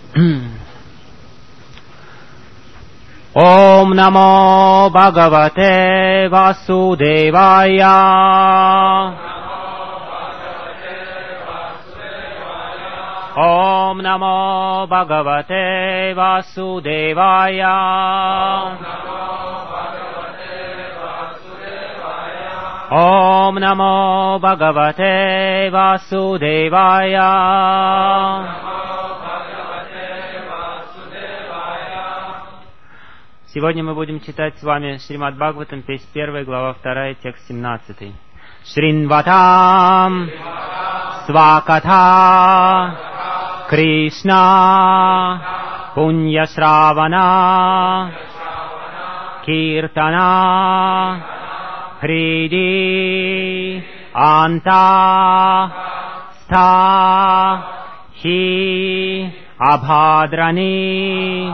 Om Namo Bhagavate Vasudevaya. Om Namo Bhagavate Vasudevaya. Om Namo Bhagavate Vasudevaya. Сегодня мы будем читать с вами Шримад Бхагаватам, песнь 1, глава 2, текст 17. Шринватам Свакатха Кришна Пуньяшравана Киртана Хриди Анта Ста Хи Абхадрани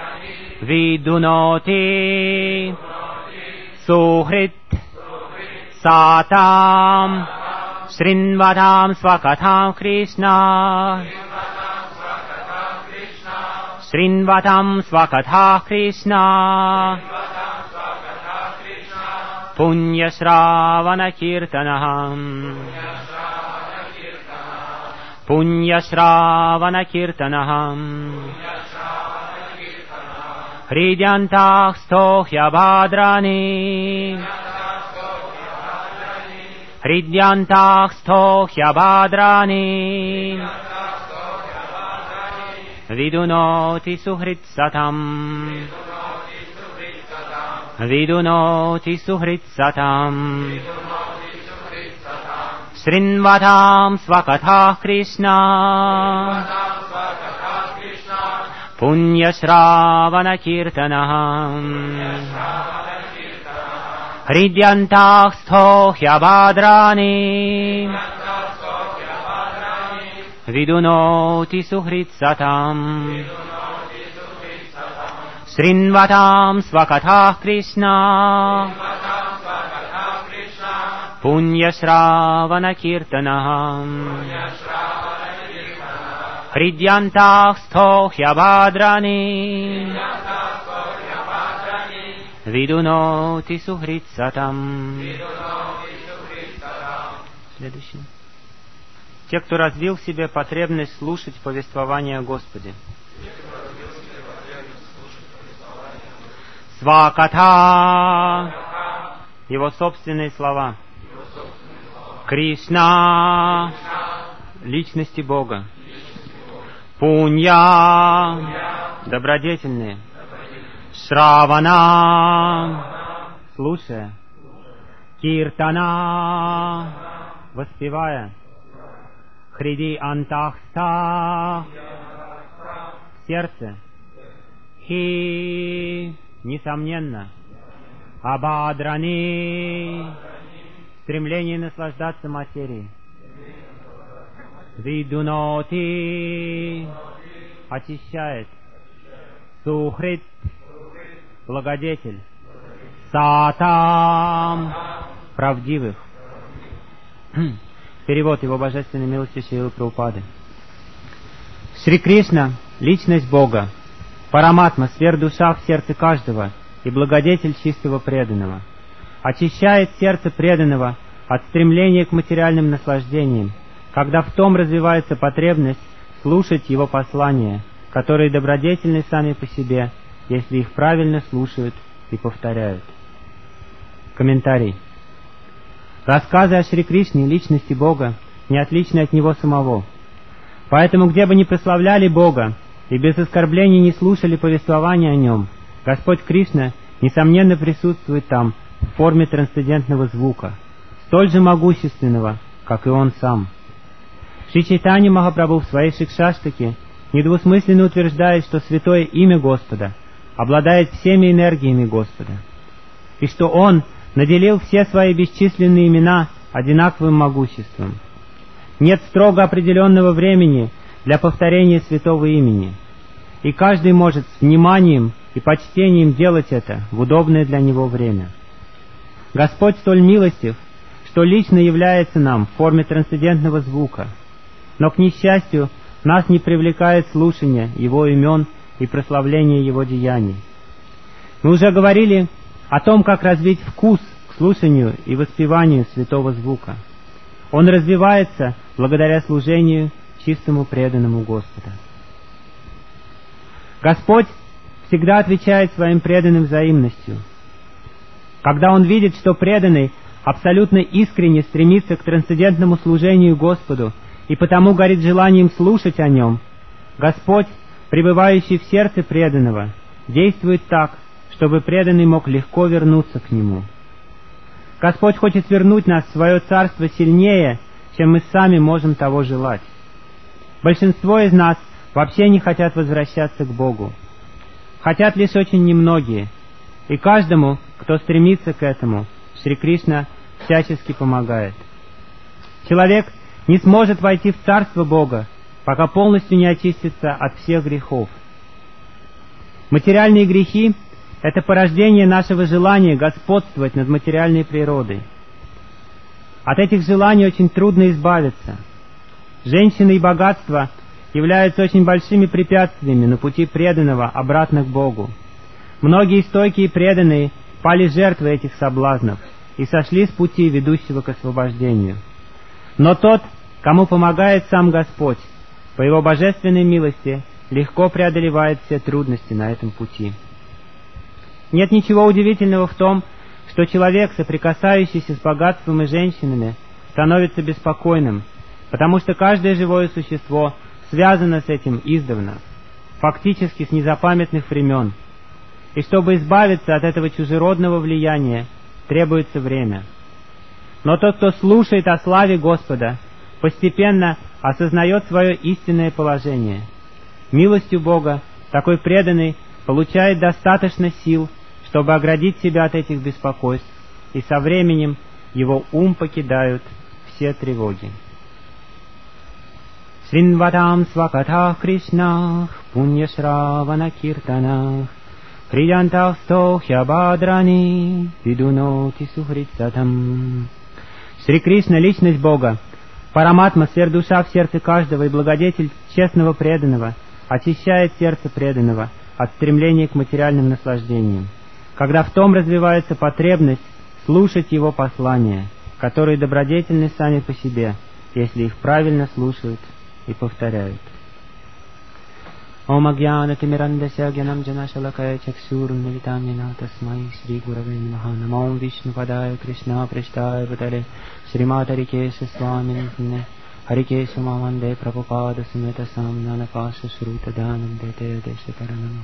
Vidunoти Suhrit Satam Shrinvatam Swakatham Krishna Shrinvatam Swakatha Krishna Punyashravana Kirtanaham Punyashravana Kirtanaham Hridyantah stohya bhadrani Hridyantah stohya bhadrani Vidunoti suhrit satam Vidunoti suhrit satam Shrinvatam Swakatha Krishna Punyashravana Kirtanaham Hridyantah stohya bhadrani Vidunoti suhrit satam Shrinvatam Swakatha Krishna Punyashravana Kirtanaham Hridyantah stohya bhadrani Vidunoti suhrit satam. Следующий. Те, кто развил в себе потребность слушать повествование о Господе. Свакатха, его собственные слова. Кришна, личности Бога. Пунья, добродетельные. Шравана, слушая. Киртана, воспевая. Хриди антахста, сердце. Хи, несомненно. Абадрани, стремление наслаждаться материей. Видуноти, очищает. Сухрит, благодетель. Сатам, правдивых. Перевод его божественной милости Шрилы Прабхупады. Шри Кришна — личность Бога, Параматма, сверхдуша в сердце каждого и благодетель чистого преданного. Очищает сердце преданного от стремления к материальным наслаждениям, когда в том развивается потребность слушать его послания, которые добродетельны сами по себе, если их правильно слушают и повторяют. Комментарий. Рассказы о Шри Кришне, личности Бога, не отличны от Него самого. Поэтому, где бы ни прославляли Бога и без оскорблений не слушали повествования о Нем, Господь Кришна, несомненно, присутствует там в форме трансцендентного звука, столь же могущественного, как и Он сам. Шри Чайтанья Махапрабху в своей Шикшаштаке недвусмысленно утверждает, что святое имя Господа обладает всеми энергиями Господа, и что Он наделил все свои бесчисленные имена одинаковым могуществом. Нет строго определенного времени для повторения святого имени, и каждый может с вниманием и почтением делать это в удобное для него время. Господь столь милостив, что лично является нам в форме трансцендентного звука, но, к несчастью, нас не привлекает слушание Его имен и прославление Его деяний. Мы уже говорили о том, как развить вкус к слушанию и воспеванию святого звука. Он развивается благодаря служению чистому преданному Господа. Господь всегда отвечает своим преданным взаимностью. Когда Он видит, что преданный абсолютно искренне стремится к трансцендентному служению Господу и потому горит желанием слушать о Нем, Господь, пребывающий в сердце преданного, действует так, чтобы преданный мог легко вернуться к Нему. Господь хочет вернуть нас в Свое Царство сильнее, чем мы сами можем того желать. Большинство из нас вообще не хотят возвращаться к Богу. Хотят лишь очень немногие, и каждому, кто стремится к этому, Шри Кришна всячески помогает. Человек не сможет войти в Царство Бога, пока полностью не очистится от всех грехов. Материальные грехи — это порождение нашего желания господствовать над материальной природой. От этих желаний очень трудно избавиться. Женщины и богатство являются очень большими препятствиями на пути преданного обратно к Богу. Многие стойкие преданные пали жертвой этих соблазнов и сошли с пути, ведущего к освобождению. Но тот, кому помогает сам Господь, по Его божественной милости, легко преодолевает все трудности на этом пути. Нет ничего удивительного в том, что человек, соприкасающийся с богатством и женщинами, становится беспокойным, потому что каждое живое существо связано с этим издавна, фактически с незапамятных времен. И чтобы избавиться от этого чужеродного влияния, требуется время. Но тот, кто слушает о славе Господа, постепенно осознает свое истинное положение. Милостью Бога такой преданный получает достаточно сил, чтобы оградить себя от этих беспокойств, и со временем его ум покидают все тревоги. Сринватам свакатах Кришнах, пуньяшравана киртанах, приянтах стохья бадрани, видуноти сухрицатам. Шри Кришна — личность Бога, Параматма, сверхдуша в сердце каждого и благодетель честного преданного, очищает сердце преданного от стремления к материальным наслаждениям, когда в том развивается потребность слушать Его послания, которые добродетельны сами по себе, если их правильно слушают и повторяют. Ом агьянатимирандася гьянам джанашалакая чакшурмилитамина тасмай Шри Гураве намаха. Намом Вишнупадая Кришна Прештая Бутале Шримад Харикеша Сваминитне Харикеша Маманде Прабхупада Сумета Самнана Паша Шрута Данам Дете Деша Таранам.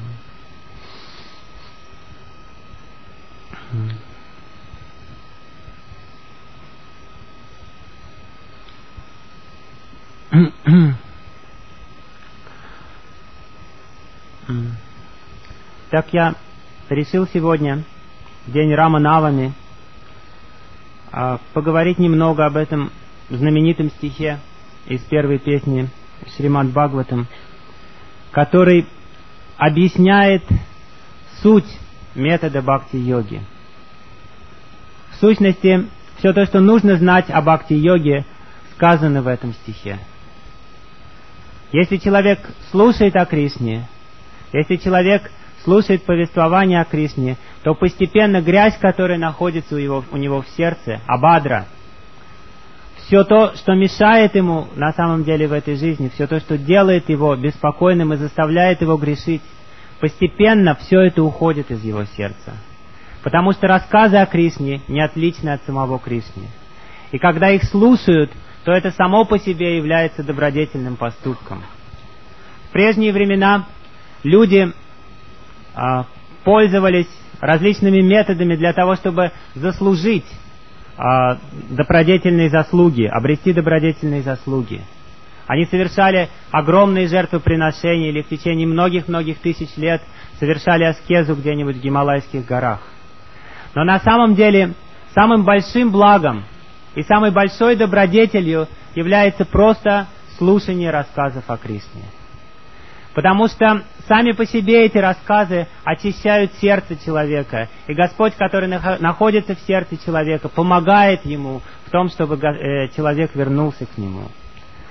Так я решил сегодня, в день Рама Навами, поговорить немного об этом знаменитом стихе из первой песни Шримад Бхагаватам, который объясняет суть метода бхакти-йоги. В сущности, все то, что нужно знать о бхакти-йоге, сказано в этом стихе. Если человек слушает о Кришне, если человек слушает повествование о Кришне, то постепенно грязь, которая находится у него в сердце, абадра, все то, что мешает ему на самом деле в этой жизни, все то, что делает его беспокойным и заставляет его грешить, постепенно все это уходит из его сердца. Потому что рассказы о Кришне не отличны от самого Кришны. И когда их слушают, то это само по себе является добродетельным поступком. В прежние времена люди пользовались различными методами для того, чтобы заслужить добродетельные заслуги, обрести добродетельные заслуги. Они совершали огромные жертвоприношения или в течение многих-многих тысяч лет совершали аскезу где-нибудь в Гималайских горах. Но на самом деле самым большим благом и самой большой добродетелью является просто слушание рассказов о Кришне. Потому что сами по себе эти рассказы очищают сердце человека. И Господь, который находится в сердце человека, помогает ему в том, чтобы человек вернулся к Нему.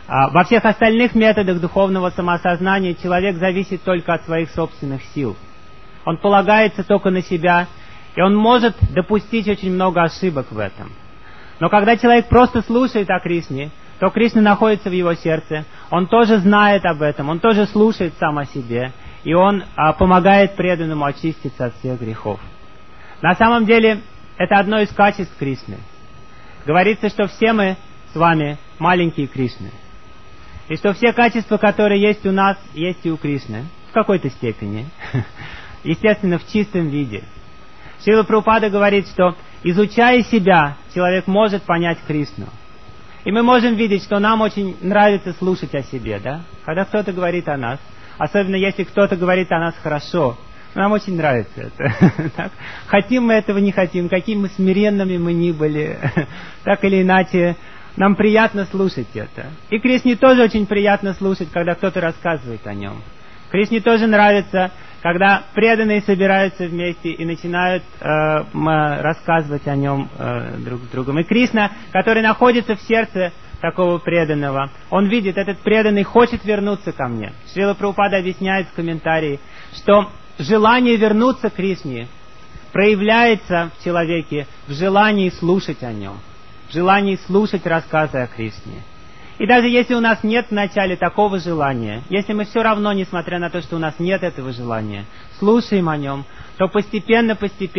Во всех остальных методах духовного самоосознания человек зависит только от своих собственных сил. Он полагается только на себя, и он может допустить очень много ошибок в этом. Но когда человек просто слушает о Кришне, то Кришна находится в его сердце, он тоже знает об этом, он тоже слушает сам о себе, и он помогает преданному очиститься от всех грехов. На самом деле, это одно из качеств Кришны. Говорится, что все мы с вами маленькие Кришны. И что все качества, которые есть у нас, есть и у Кришны. В какой-то степени. Естественно, в чистом виде. Шрила Прабхупада говорит, что изучая себя, человек может понять Кришну. И мы можем видеть, что нам очень нравится слушать о себе, да? Когда кто-то говорит о нас, особенно если кто-то говорит о нас хорошо, нам очень нравится это. Так? Хотим мы этого, не хотим, какими мы смиренными мы ни были, так или иначе, нам приятно слушать это. И Кришне тоже очень приятно слушать, когда кто-то рассказывает о нем. Кришне тоже нравится, когда преданные собираются вместе и начинают рассказывать о нем друг с другом. И Кришна, который находится в сердце такого преданного, он видит, этот преданный хочет вернуться ко мне. Шрила Прабхупада объясняет в комментарии, что желание вернуться к Кришне проявляется в человеке в желании слушать о нем, в желании слушать рассказы о Кришне. И даже если у нас нет вначале такого желания, если мы все равно, несмотря на то, что у нас нет этого желания, слушаем о нем, то постепенно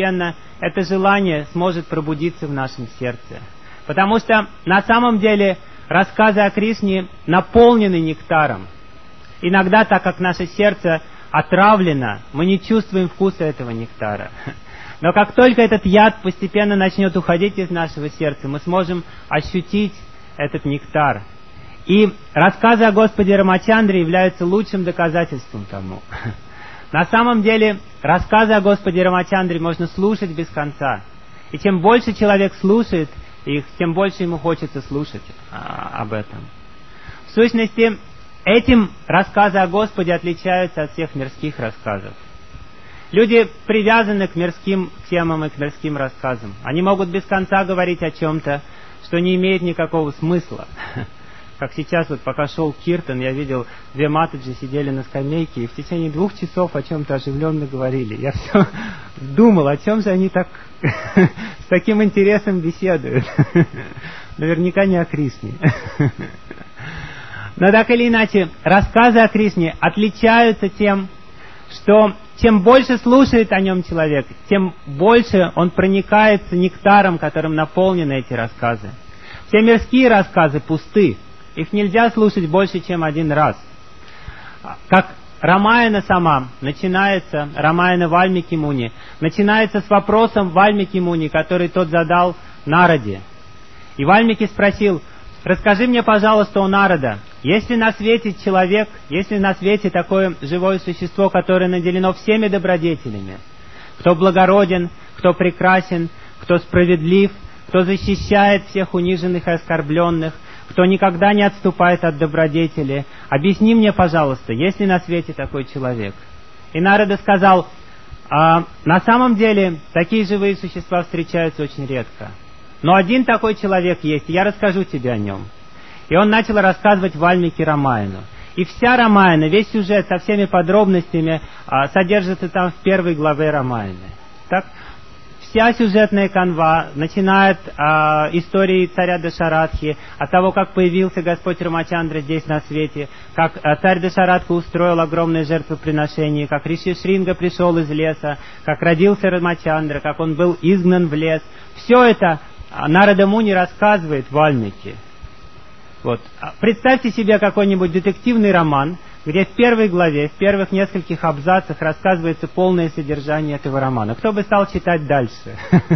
это желание сможет пробудиться в нашем сердце. Потому что на самом деле рассказы о Кришне наполнены нектаром. Иногда, так как наше сердце отравлено, мы не чувствуем вкуса этого нектара. Но как только этот яд постепенно начнет уходить из нашего сердца, мы сможем ощутить этот нектар. И рассказы о Господе Рамачандре являются лучшим доказательством тому. На самом деле, рассказы о Господе Рамачандре можно слушать без конца. И чем больше человек слушает их, тем больше ему хочется слушать об этом. В сущности, этим рассказы о Господе отличаются от всех мирских рассказов. Люди привязаны к мирским темам и к мирским рассказам. Они могут без конца говорить о чем-то, что не имеет никакого смысла. Как сейчас, вот пока шел Киртан, я видел, две матаджи сидели на скамейке и в течение 2 часов о чем-то оживленно говорили. Я все думал, о чем же они так с таким интересом беседуют. Наверняка не о Кришне. Но так или иначе, рассказы о Кришне отличаются тем, что чем больше слушает о нем человек, тем больше он проникается нектаром, которым наполнены эти рассказы. Все мирские рассказы пусты. Их нельзя слушать больше, чем один раз. Как Рамаяна сама начинается, Рамаяна Вальмики Муни, начинается с вопросом Вальмики Муни, который тот задал Нараде. И Вальмики спросил: расскажи мне, пожалуйста, о Нарада, есть ли на свете человек, есть ли на свете такое живое существо, которое наделено всеми добродетелями, кто благороден, кто прекрасен, кто справедлив, кто защищает всех униженных и оскорбленных, кто никогда не отступает от добродетели. Объясни мне, пожалуйста, есть ли на свете такой человек? И Нарада сказал: на самом деле, такие живые существа встречаются очень редко. Но один такой человек есть, и я расскажу тебе о нем. И он начал рассказывать Вальмики Рамаяну. И вся Рамаяна, весь сюжет со всеми подробностями содержится там в 1 главе Рамаяны. Так? Вся сюжетная канва начинает истории царя Дашаратхи, от того, как появился Господь Рамачандра здесь на свете, как царь Дашаратха устроил огромное жертвоприношение, как Риши Шринга пришел из леса, как родился Рамачандра, как он был изгнан в лес. Все это Нарада Муни рассказывает Вальмики. Вот. Представьте себе какой-нибудь детективный роман, где в 1 главе, в первых нескольких абзацах рассказывается полное содержание этого романа. Кто бы стал читать дальше?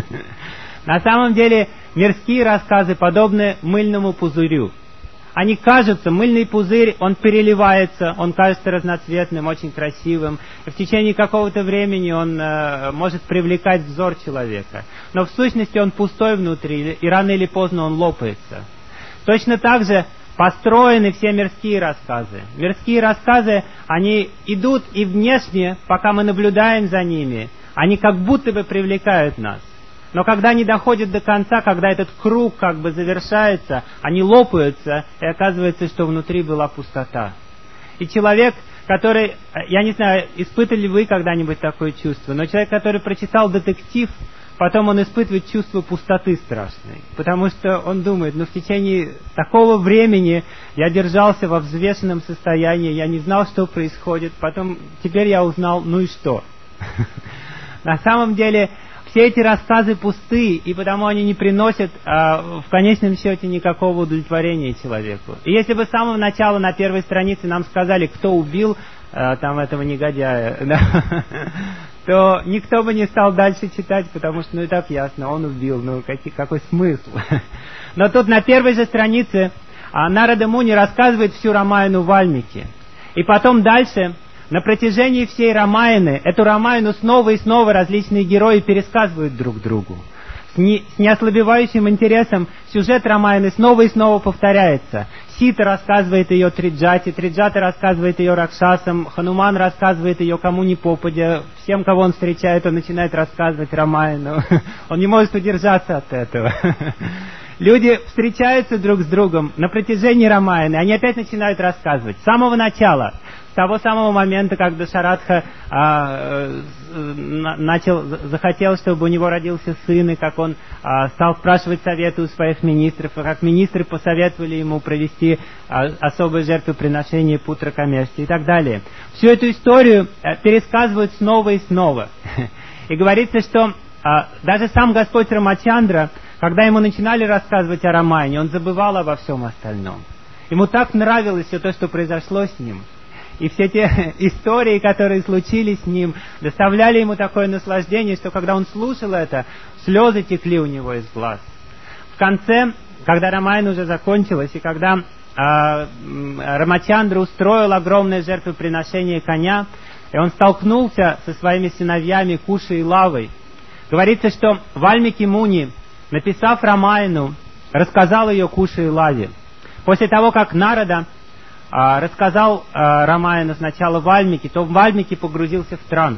На самом деле, мирские рассказы подобны мыльному пузырю. Они кажутся, мыльный пузырь, он переливается, он кажется разноцветным, очень красивым. И в течение какого-то времени он может привлекать взор человека. Но в сущности он пустой внутри, и рано или поздно он лопается. Точно так же построены все мирские рассказы. Мирские рассказы, они идут и внешне, пока мы наблюдаем за ними, они как будто бы привлекают нас. Но когда они доходят до конца, когда этот круг как бы завершается, они лопаются, и оказывается, что внутри была пустота. И человек, который, я не знаю, испытывали ли вы когда-нибудь такое чувство, но человек, который прочитал детектив, потом он испытывает чувство пустоты страшной, потому что он думает, в течение такого времени я держался во взвешенном состоянии, я не знал, что происходит, потом теперь я узнал, и что? На самом деле, все эти рассказы пусты, и потому они не приносят в конечном счете никакого удовлетворения человеку. И если бы с самого начала на первой странице нам сказали, кто убил там этого негодяя, то никто бы не стал дальше читать, потому что, и так ясно, он убил, какой смысл? Но тут на первой же странице Нарада Муни рассказывает всю Рамаяну Вальмики. И потом дальше, на протяжении всей Рамаяны, эту Рамаяну снова и снова различные герои пересказывают друг другу. С неослабевающим интересом сюжет Рамаяны снова и снова повторяется. Сита рассказывает ее Триджате, Триджата рассказывает ее Ракшасам, Хануман рассказывает ее кому ни попадя, всем, кого он встречает, он начинает рассказывать Рамаяну. Он не может удержаться от этого. Люди встречаются друг с другом на протяжении Рамаяны, они опять начинают рассказывать. С самого начала, с того самого момента, как Дашаратха захотел, чтобы у него родился сын, и как он стал спрашивать советы у своих министров, и как министры посоветовали ему провести особое жертвоприношение Путра Камешти и так далее. Всю эту историю пересказывают снова и снова. И говорится, что даже сам Господь Рамачандра, когда ему начинали рассказывать о Рамаяне, он забывал обо всем остальном. Ему так нравилось все то, что произошло с ним. И все те истории, которые случились с ним, доставляли ему такое наслаждение, что когда он слушал это, слезы текли у него из глаз. В конце, когда Рамаяна уже закончилась, и когда Рамачандра устроил огромное жертвоприношение коня, и он столкнулся со своими сыновьями Кушей и Лавой, говорится, что Вальмики Муни, написав Рамаяну, рассказал ее Куше и Лаве. После того, как Нарада рассказал Рамаяну сначала Вальмики, то Вальмики погрузился в транс.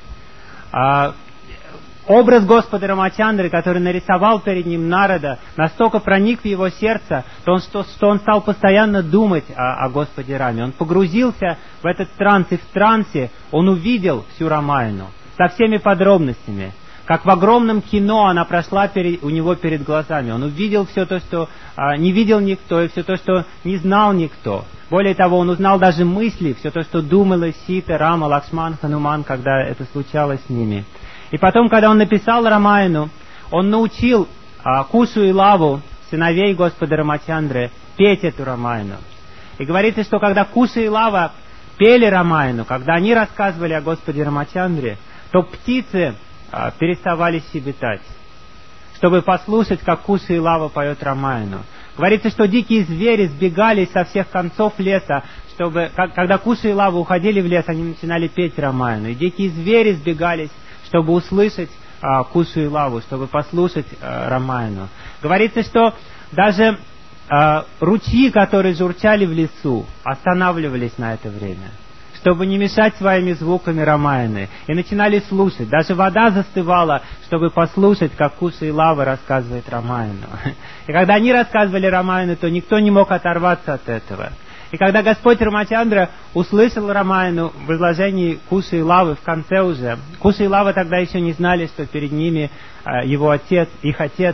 Образ Господа Рамачандры, который нарисовал перед ним Нарада, настолько проник в его сердце, что он стал постоянно думать о Господе Раме. Он погрузился в этот транс, и в трансе он увидел всю Рамаяну со всеми подробностями. Как в огромном кино она прошла у него перед глазами. Он увидел все то, что не видел никто, и все то, что не знал никто. Более того, он узнал даже мысли, все то, что думала Сита, Рама, Лакшман, Хануман, когда это случалось с ними. И потом, когда он написал Рамаяну, он научил Кушу и Лаву, сыновей Господа Рамачандры, петь эту Рамаяну. И говорится, что когда Куша и Лава пели Рамаяну, когда они рассказывали о Господе Рамачандре, то птицы переставали щебетать, чтобы послушать, как Куша и Лава поет Рамаяну. Говорится, что дикие звери сбегались со всех концов леса, чтобы, когда Куша и Лава уходили в лес, они начинали петь Рамаяну. И дикие звери сбегались, чтобы услышать Кушу и Лаву, чтобы послушать Рамаяну. Говорится, что даже ручьи, которые журчали в лесу, останавливались на это время, чтобы не мешать своими звуками Рамаяны, и начинали слушать. Даже вода застывала, чтобы послушать, как Куша и Лава рассказывает Рамаяну. И когда они рассказывали Рамаяну, то никто не мог оторваться от этого. И когда Господь Рамачандра услышал Рамаяну в изложении Куши и Лавы в конце уже, Куша и Лава тогда еще не знали, что перед ними его отец, их отец,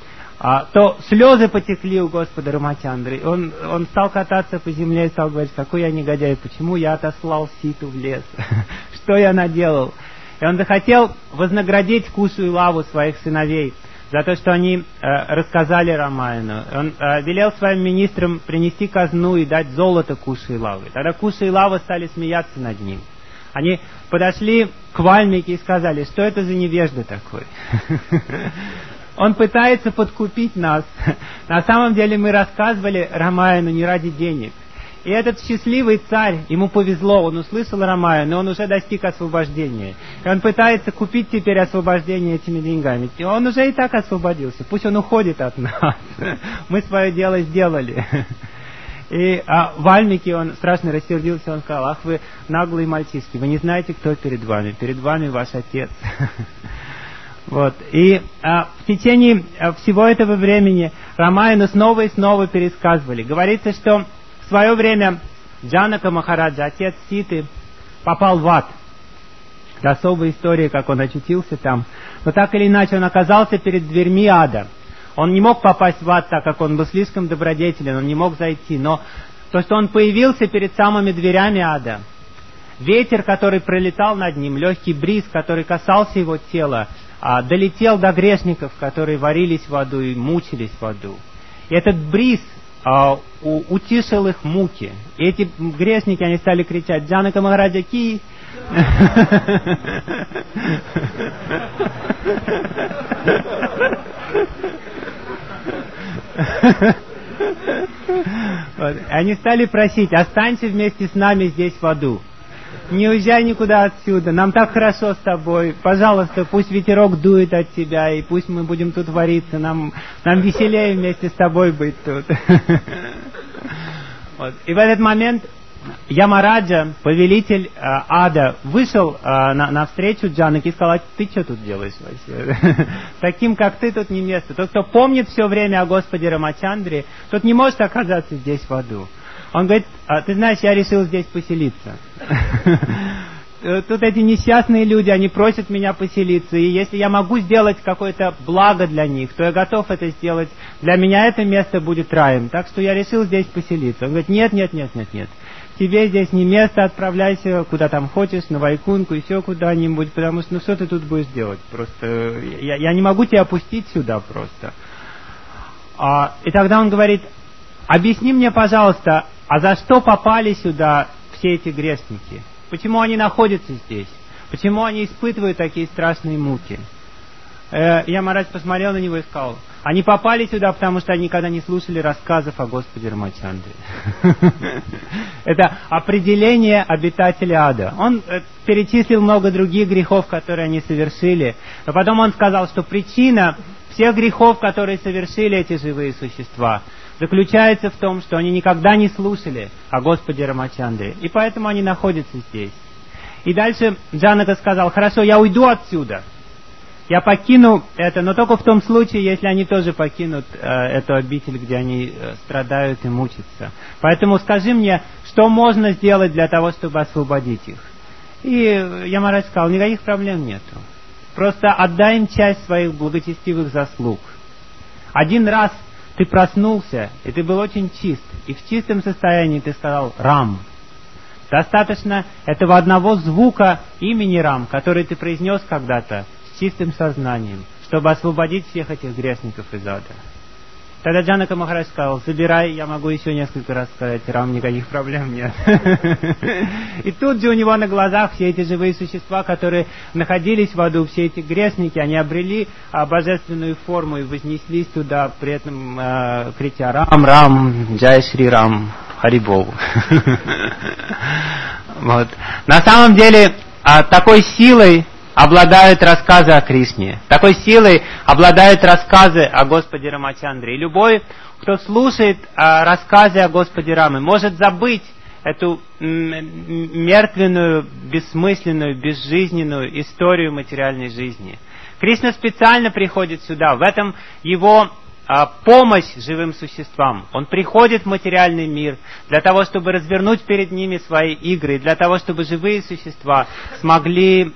то слезы потекли у Господа Рамачандры. Он стал кататься по земле и стал говорить: какой я негодяй, почему я отослал Ситу в лес, что я наделал. И он захотел вознаградить Кушу и Лаву, своих сыновей, за то, что они рассказали Рамаяну. Он велел своим министрам принести казну и дать золото Куше и Лаве. Тогда Куша и Лава стали смеяться над ним. Они подошли к Вальмике и сказали: что это за невежда такой? Он пытается подкупить нас. На самом деле мы рассказывали Рамаяну не ради денег. И этот счастливый царь, ему повезло, он услышал Рамаяну, но он уже достиг освобождения. И он пытается купить теперь освобождение этими деньгами. И он уже и так освободился. Пусть он уходит от нас. Мы свое дело сделали. И Вальмики, он страшно рассердился, он сказал: ах вы наглые мальчишки, вы не знаете, кто перед вами. Перед вами ваш отец. Вот. И в течение всего этого времени Рамаяну снова и снова пересказывали. Говорится, что в свое время Джанака Махараджа, отец Ситы, попал в ад. Это особая история, как он очутился там. Но так или иначе он оказался перед дверьми ада. Он не мог попасть в ад, так как он был слишком добродетелен, он не мог зайти. Но то, что он появился перед самыми дверями ада, ветер, который пролетал над ним, легкий бриз, который касался его тела, долетел до грешников, которые варились в аду и мучились в аду. И этот бриз утишил их муки. И эти грешники, они стали кричать: «Джанака Махараджа ки!» Вот. Они стали просить: «Останься вместе с нами здесь в аду. Не уезжай никуда отсюда, нам так хорошо с тобой, пожалуйста, пусть ветерок дует от тебя, и пусть мы будем тут вариться, нам веселее вместе с тобой быть тут». Вот. И в этот момент Ямараджа, повелитель ада, вышел навстречу Джанаке и сказал: «Ты что тут делаешь вообще? Таким, как ты, тут не место. Тот, кто помнит все время о Господе Рамачандре, тот не может оказаться здесь в аду». Он говорит: «Ты знаешь, я решил здесь поселиться. Тут эти несчастные люди, они просят меня поселиться, и если я могу сделать какое-то благо для них, то я готов это сделать. Для меня это место будет раем, так что я решил здесь поселиться». Он говорит: «Нет, тебе здесь не место, отправляйся куда там хочешь, на Вайкунху, еще куда-нибудь, потому что что ты тут будешь делать? Просто я не могу тебя опустить сюда просто». И тогда он говорит: «Объясни мне, пожалуйста, а за что попали сюда все эти грешники? Почему они находятся здесь? Почему они испытывают такие страшные муки?» Ямарадж посмотрел на него и сказал: «Они попали сюда, потому что они никогда не слушали рассказов о Господе Рамачандре». Это определение обитателя ада. Он перечислил много других грехов, которые они совершили, но потом он сказал, что причина всех грехов, которые совершили эти живые существа, заключается в том, что они никогда не слушали о Господе Рамачандре, и поэтому они находятся здесь. И дальше Джанака сказал: «Хорошо, я уйду отсюда. Я покину это, но только в том случае, если они тоже покинут эту обитель, где они страдают и мучатся. Поэтому скажи мне, что можно сделать для того, чтобы освободить их?» И Ямарадж сказал: «Никаких проблем нету. Просто отдай им часть своих благочестивых заслуг. Один раз ты проснулся, и ты был очень чист, и в чистом состоянии ты сказал «Рам». Достаточно этого одного звука имени Рам, который ты произнес когда-то с чистым сознанием, чтобы освободить всех этих грешников из ада». Тогда Джанака Махарадж сказал: «Забирай, я могу еще несколько раз сказать Рам, никаких проблем нет». И тут же у него на глазах все эти живые существа, которые находились в аду, все эти грешники, они обрели божественную форму и вознеслись туда, при этом крича «Рам, Рам, Джай Шри Рам, Харибол». Вот. На самом деле, такой силой обладают рассказы о Кришне. Такой силой обладают рассказы о Господе Рамачандре. И любой, кто слушает рассказы о Господе Раме, может забыть эту мертвенную, бессмысленную, безжизненную историю материальной жизни. Кришна специально приходит сюда. В этом его помощь живым существам. Он приходит в материальный мир для того, чтобы развернуть перед ними свои игры, для того, чтобы живые существа смогли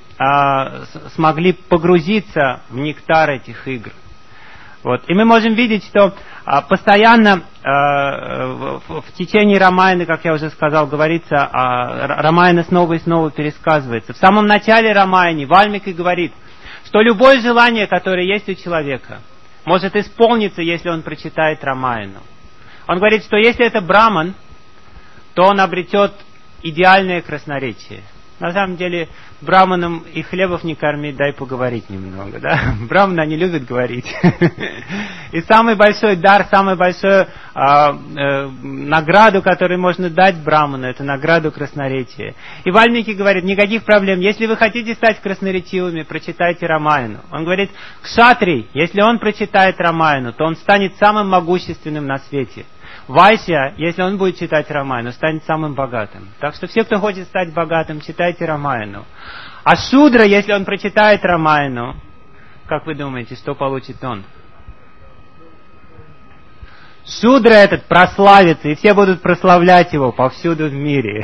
погрузиться в нектар этих игр. Вот. И мы можем видеть, что постоянно в течение Рамаяны, как я уже сказал, говорится, Рамаяна снова и снова пересказывается. В самом начале Рамаяны Вальмики говорит, что любое желание, которое есть у человека, может исполниться, если он прочитает Рамаяну. Он говорит, что если это браман, то он обретет идеальное красноречие. На самом деле, браманам и хлебов не кормить, дай поговорить немного. Да? Браманы, они любят говорить. И самый большой дар, самую большую награду, которую можно дать браману, это награду красноречия. И Вальмики говорит, никаких проблем. Если вы хотите стать красноречивыми, прочитайте Рамаяну. Он говорит, кшатрий, если он прочитает Рамаяну, то он станет самым могущественным на свете. Вайшья, если он будет читать Рамаяну, станет самым богатым. Так что все, кто хочет стать богатым, читайте Рамаяну. А Шудра, если он прочитает Рамаяну, как вы думаете, что получит он? Шудра этот прославится, и все будут прославлять его повсюду в мире.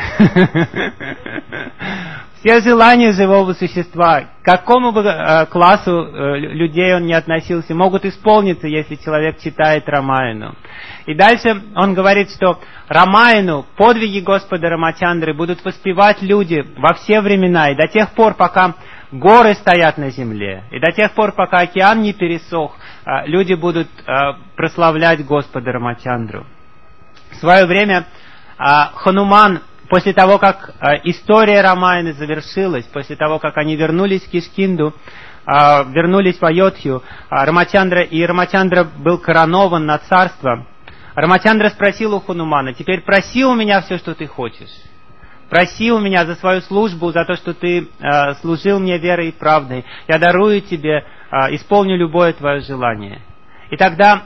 Все желания живого существа, к какому бы классу людей он ни относился, могут исполниться, если человек читает Рамаяну. И дальше он говорит, что Рамаяну, подвиги Господа Рамачандры будут воспевать люди во все времена, и до тех пор, пока горы стоят на земле, и до тех пор, пока океан не пересох, люди будут прославлять Господа Рамачандру. В свое время Хануман, после того, как история Рамаяны завершилась, после того, как они вернулись в Кишкинду, вернулись в Айодхью, Рамачандра был коронован на царство, Рамачандра спросил у Ханумана: теперь проси у меня все, что ты хочешь. Проси у меня за свою службу, за то, что ты служил мне верой и правдой. Я дарую тебе, исполню любое твое желание. И тогда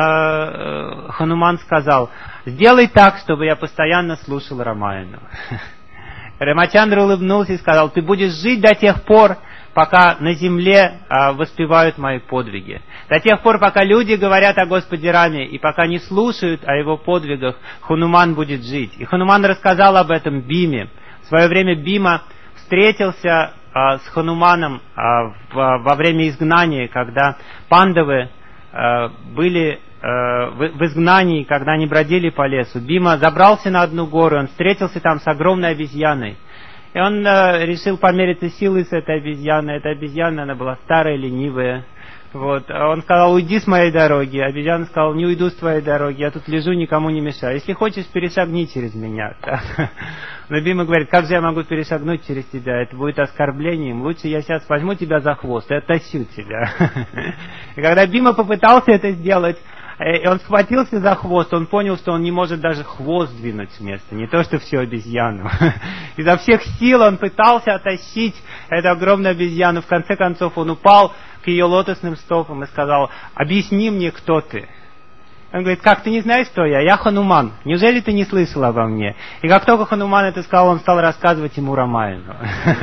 Хануман сказал: сделай так, чтобы я постоянно слушал Рамаяну. Рамачандра улыбнулся и сказал: ты будешь жить до тех пор, пока на земле воспевают мои подвиги. До тех пор, пока люди говорят о Господе Раме, и пока не слушают о его подвигах, Хануман будет жить. И Хануман рассказал об этом Биме. В свое время Бима встретился с Хануманом во время изгнания, когда пандавы были в изгнании, когда они бродили по лесу. Бима забрался на одну гору, он встретился там с огромной обезьяной. И он решил помериться силой с этой обезьяной. Эта обезьяна, она была старая, ленивая. Вот. Он сказал: уйди с моей дороги. Обезьяна сказала: не уйду с твоей дороги, я тут лежу, никому не мешаю. Если хочешь, перешагни через меня. Но Бима говорит: как же я могу перешагнуть через тебя? Это будет оскорблением. Лучше я сейчас возьму тебя за хвост и оттащу тебя. И когда Бима попытался это сделать, и он схватился за хвост, он понял, что он не может даже хвост двинуть с места, не то что всю обезьяну. Изо всех сил он пытался оттащить эту огромную обезьяну. В конце концов он упал к ее лотосным стопам и сказал: объясни мне, кто ты. Он говорит: как, ты не знаешь, кто я? Я Хануман. Неужели ты не слышал обо мне? И как только Хануман это сказал, он стал рассказывать ему Рамаяну.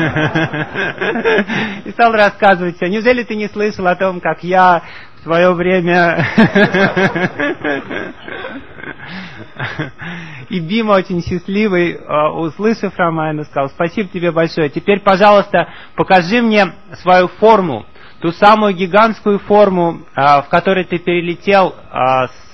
И стал рассказывать все. Неужели ты не слышал о том, как я в свое время... И Бима, очень счастливый, услышав Рамаяну, сказал: спасибо тебе большое. Теперь, пожалуйста, покажи мне свою форму. Ту самую гигантскую форму, в которой ты перелетел с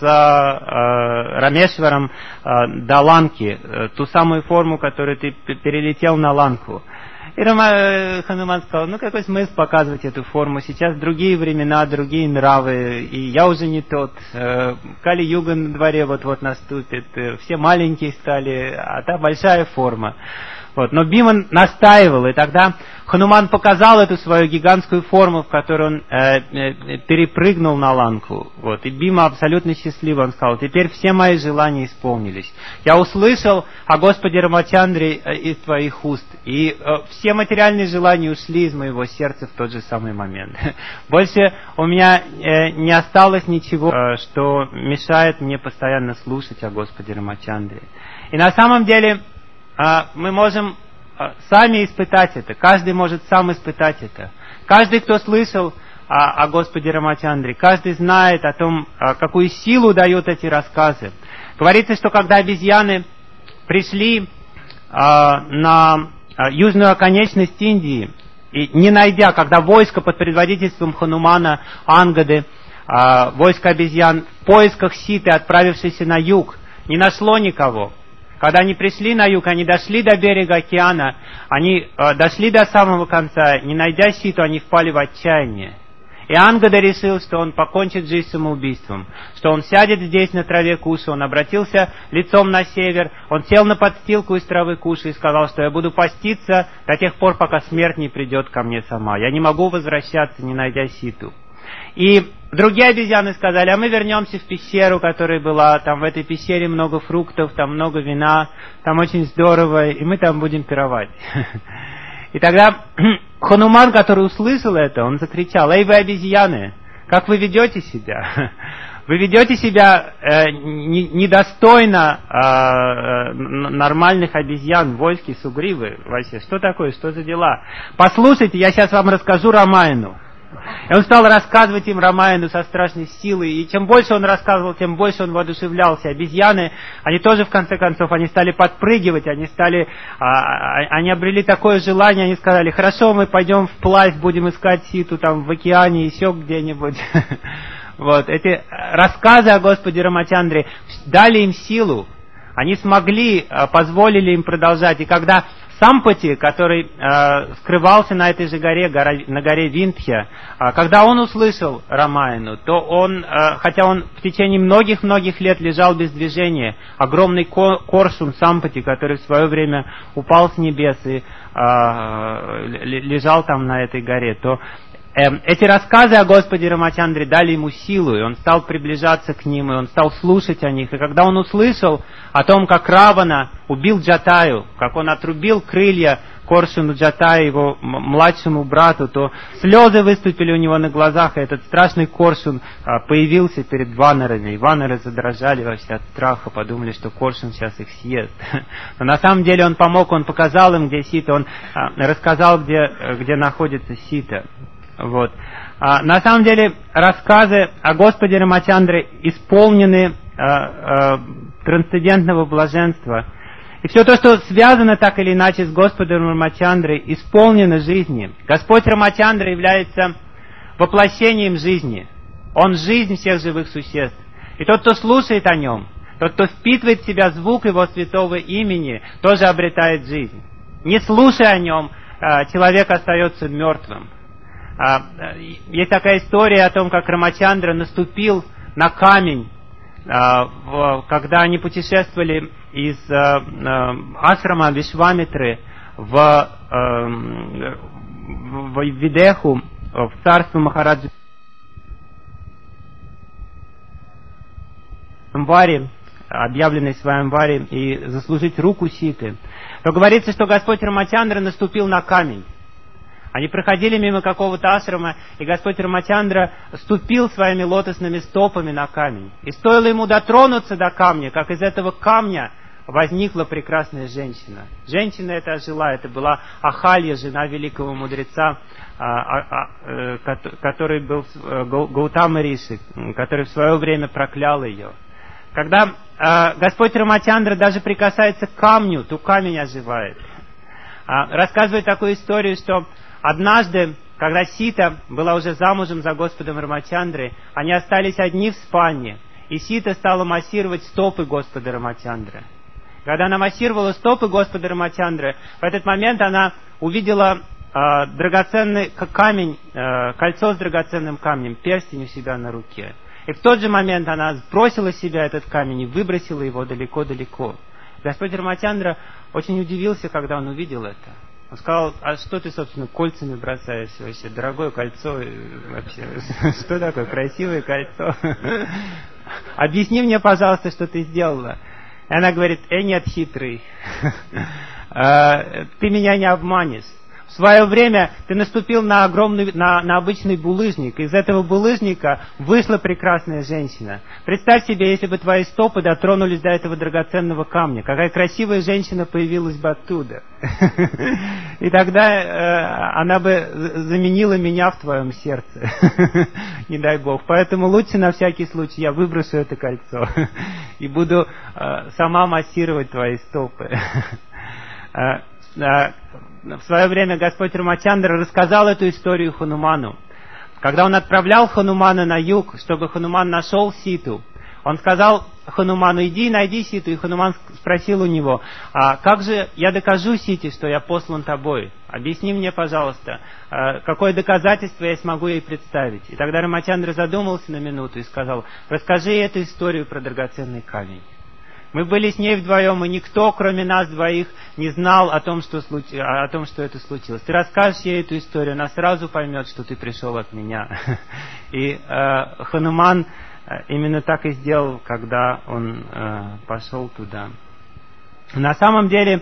Рамешваром до Ланки, ту самую форму, которую ты перелетел на Ланку. И Хануман сказал: ну какой смысл показывать эту форму? Сейчас другие времена, другие нравы, и я уже не тот. Кали-юга на дворе вот-вот наступит, все маленькие стали, а та большая форма. Вот. Но Бима настаивал, и тогда Хануман показал эту свою гигантскую форму, в которой он перепрыгнул на Ланку. Вот. И Бима абсолютно счастливый, он сказал: теперь все мои желания исполнились. Я услышал о Господе Рамачандре из твоих уст, и все материальные желания ушли из моего сердца в тот же самый момент. Больше у меня не осталось ничего, что мешает мне постоянно слушать о Господе Рамачандре. И на самом деле мы можем сами испытать это. Каждый может сам испытать это. Каждый, кто слышал о Господе Рамачандре, каждый знает о том, какую силу дают эти рассказы. Говорится, что когда обезьяны пришли на южную оконечность Индии, и не найдя, когда войско под предводительством Ханумана, Ангады, войско обезьян в поисках Ситы, отправившейся на юг, не нашло никого. Когда они пришли на юг, они дошли до берега океана, они дошли до самого конца, не найдя Ситу, они впали в отчаяние. И Ангада решил, что он покончит жизнь самоубийством, что он сядет здесь на траве куши, он обратился лицом на север, он сел на подстилку из травы куши и сказал, что я буду поститься до тех пор, пока смерть не придет ко мне сама. Я не могу возвращаться, не найдя Ситу. И другие обезьяны сказали: а мы вернемся в пещеру, которая была, там в этой пещере много фруктов, там много вина, там очень здорово, и мы там будем пировать. И тогда Хануман, который услышал это, он закричал: эй, вы обезьяны, как вы ведете себя? Вы ведете себя недостойно нормальных обезьян, вольски, сугривы. Вообще, что такое, что за дела? Послушайте, я сейчас вам расскажу Рамаяну. И он стал рассказывать им Рамаяну со страшной силой, и чем больше он рассказывал, тем больше он воодушевлялся. Обезьяны, они тоже в конце концов, они стали подпрыгивать, они обрели такое желание, они сказали: хорошо, мы пойдем вплавь, будем искать Ситу там в океане, еще где-нибудь. Вот, эти рассказы о Господе Рамачандре дали им силу, они смогли, позволили им продолжать. И когда Сампати, который скрывался на этой же горе, на горе Виндхья, когда он услышал Рамаяну, то он, хотя он в течение многих-многих лет лежал без движения, огромный коршун Сампати, который в свое время упал с небес и лежал там на этой горе, то эти рассказы о Господе Рамачандре дали ему силу, и он стал приближаться к ним, и он стал слушать о них. И когда он услышал о том, как Равана убил Джатаю, как он отрубил крылья Коршуну Джатаю, его младшему брату, то слезы выступили у него на глазах, и этот страшный Коршун появился перед ванарами. И ванары задрожали вообще от страха, подумали, что Коршун сейчас их съест. Но на самом деле он помог, он показал им, где Сита, он рассказал, где находится Сита. Вот. На самом деле рассказы о Господе Рамачандре исполнены трансцендентного блаженства. И все то, что связано так или иначе с Господом Рамачандрой, исполнено жизни. Господь Рамачандра является воплощением жизни. Он жизнь всех живых существ. И тот, кто слушает о нем, тот, кто впитывает в себя звук его святого имени, тоже обретает жизнь. Не слушая о нем, человек остается мертвым. Есть такая история о том, как Рамачандра наступил на камень, когда они путешествовали из ашрама Вишвамитры в Видеху, в царство Махараджа Амвари, объявленной Сваямвари, и заслужить руку Ситы, то говорится, что Господь Рамачандра наступил на камень. Они проходили мимо какого-то ашрама, и Господь Рамачандра ступил своими лотосными стопами на камень. И стоило ему дотронуться до камня, как из этого камня возникла прекрасная женщина. Женщина эта ожила, это была Ахалья, жена великого мудреца, который был Гаутама Риши, который в свое время проклял ее. Когда Господь Рамачандра даже прикасается к камню, то камень оживает. Рассказывает такую историю, что однажды, когда Сита была уже замужем за Господом Рамачандрой, они остались одни в спальне, и Сита стала массировать стопы Господа Рамачандры. Когда она массировала стопы Господа Рамачандры, в этот момент она увидела драгоценный камень, кольцо с драгоценным камнем, перстень у себя на руке. И в тот же момент она сбросила с себя этот камень и выбросила его далеко-далеко. Господь Рамачандра очень удивился, когда он увидел это. Он сказал: а что ты, собственно, кольцами бросаешь вообще? Дорогое кольцо, вообще, что такое красивое кольцо? Объясни мне, пожалуйста, что ты сделала. И она говорит: нет, хитрый, ты меня не обманешь. В свое время ты наступил на обычный булыжник. Из этого булыжника вышла прекрасная женщина. Представь себе, если бы твои стопы дотронулись до этого драгоценного камня. Какая красивая женщина появилась бы оттуда. И тогда она бы заменила меня в твоем сердце. Не дай Бог. Поэтому лучше на всякий случай я выброшу это кольцо. И буду сама массировать твои стопы. В свое время Господь Рамачандра рассказал эту историю Хануману. Когда он отправлял Ханумана на юг, чтобы Хануман нашел Ситу, он сказал Хануману: иди и найди Ситу. И Хануман спросил у него: а как же я докажу Сите, что я послан тобой? Объясни мне, пожалуйста, какое доказательство я смогу ей представить? И тогда Рамачандра задумался на минуту и сказал: расскажи эту историю про драгоценный камень. Мы были с ней вдвоем, и никто, кроме нас двоих, не знал о том, что это случилось. Ты расскажешь ей эту историю, она сразу поймет, что ты пришел от меня. И Хануман именно так и сделал, когда он пошел туда. На самом деле,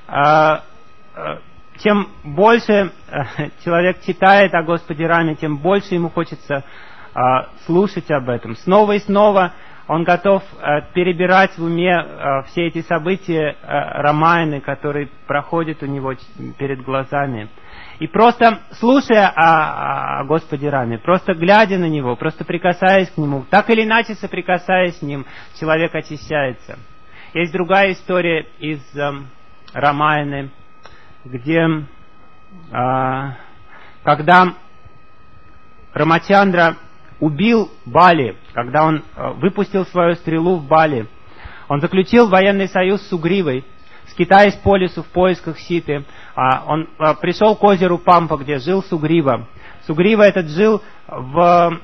чем больше человек читает о Господе Раме, тем больше ему хочется слушать об этом. Снова и снова он готов перебирать в уме все эти события Рамаяны, которые проходят у него перед глазами. И просто слушая о Господе Раме, просто глядя на Него, просто прикасаясь к Нему, так или иначе соприкасаясь с Ним, человек очищается. Есть другая история из Рамаяны, где, когда Рамачандра убил Бали, когда он выпустил свою стрелу в Бали, он заключил военный союз с Сугривой, скитаясь по лесу в поисках Ситы. Он пришел к озеру Пампа, где жил Сугрива. Сугрива этот жил в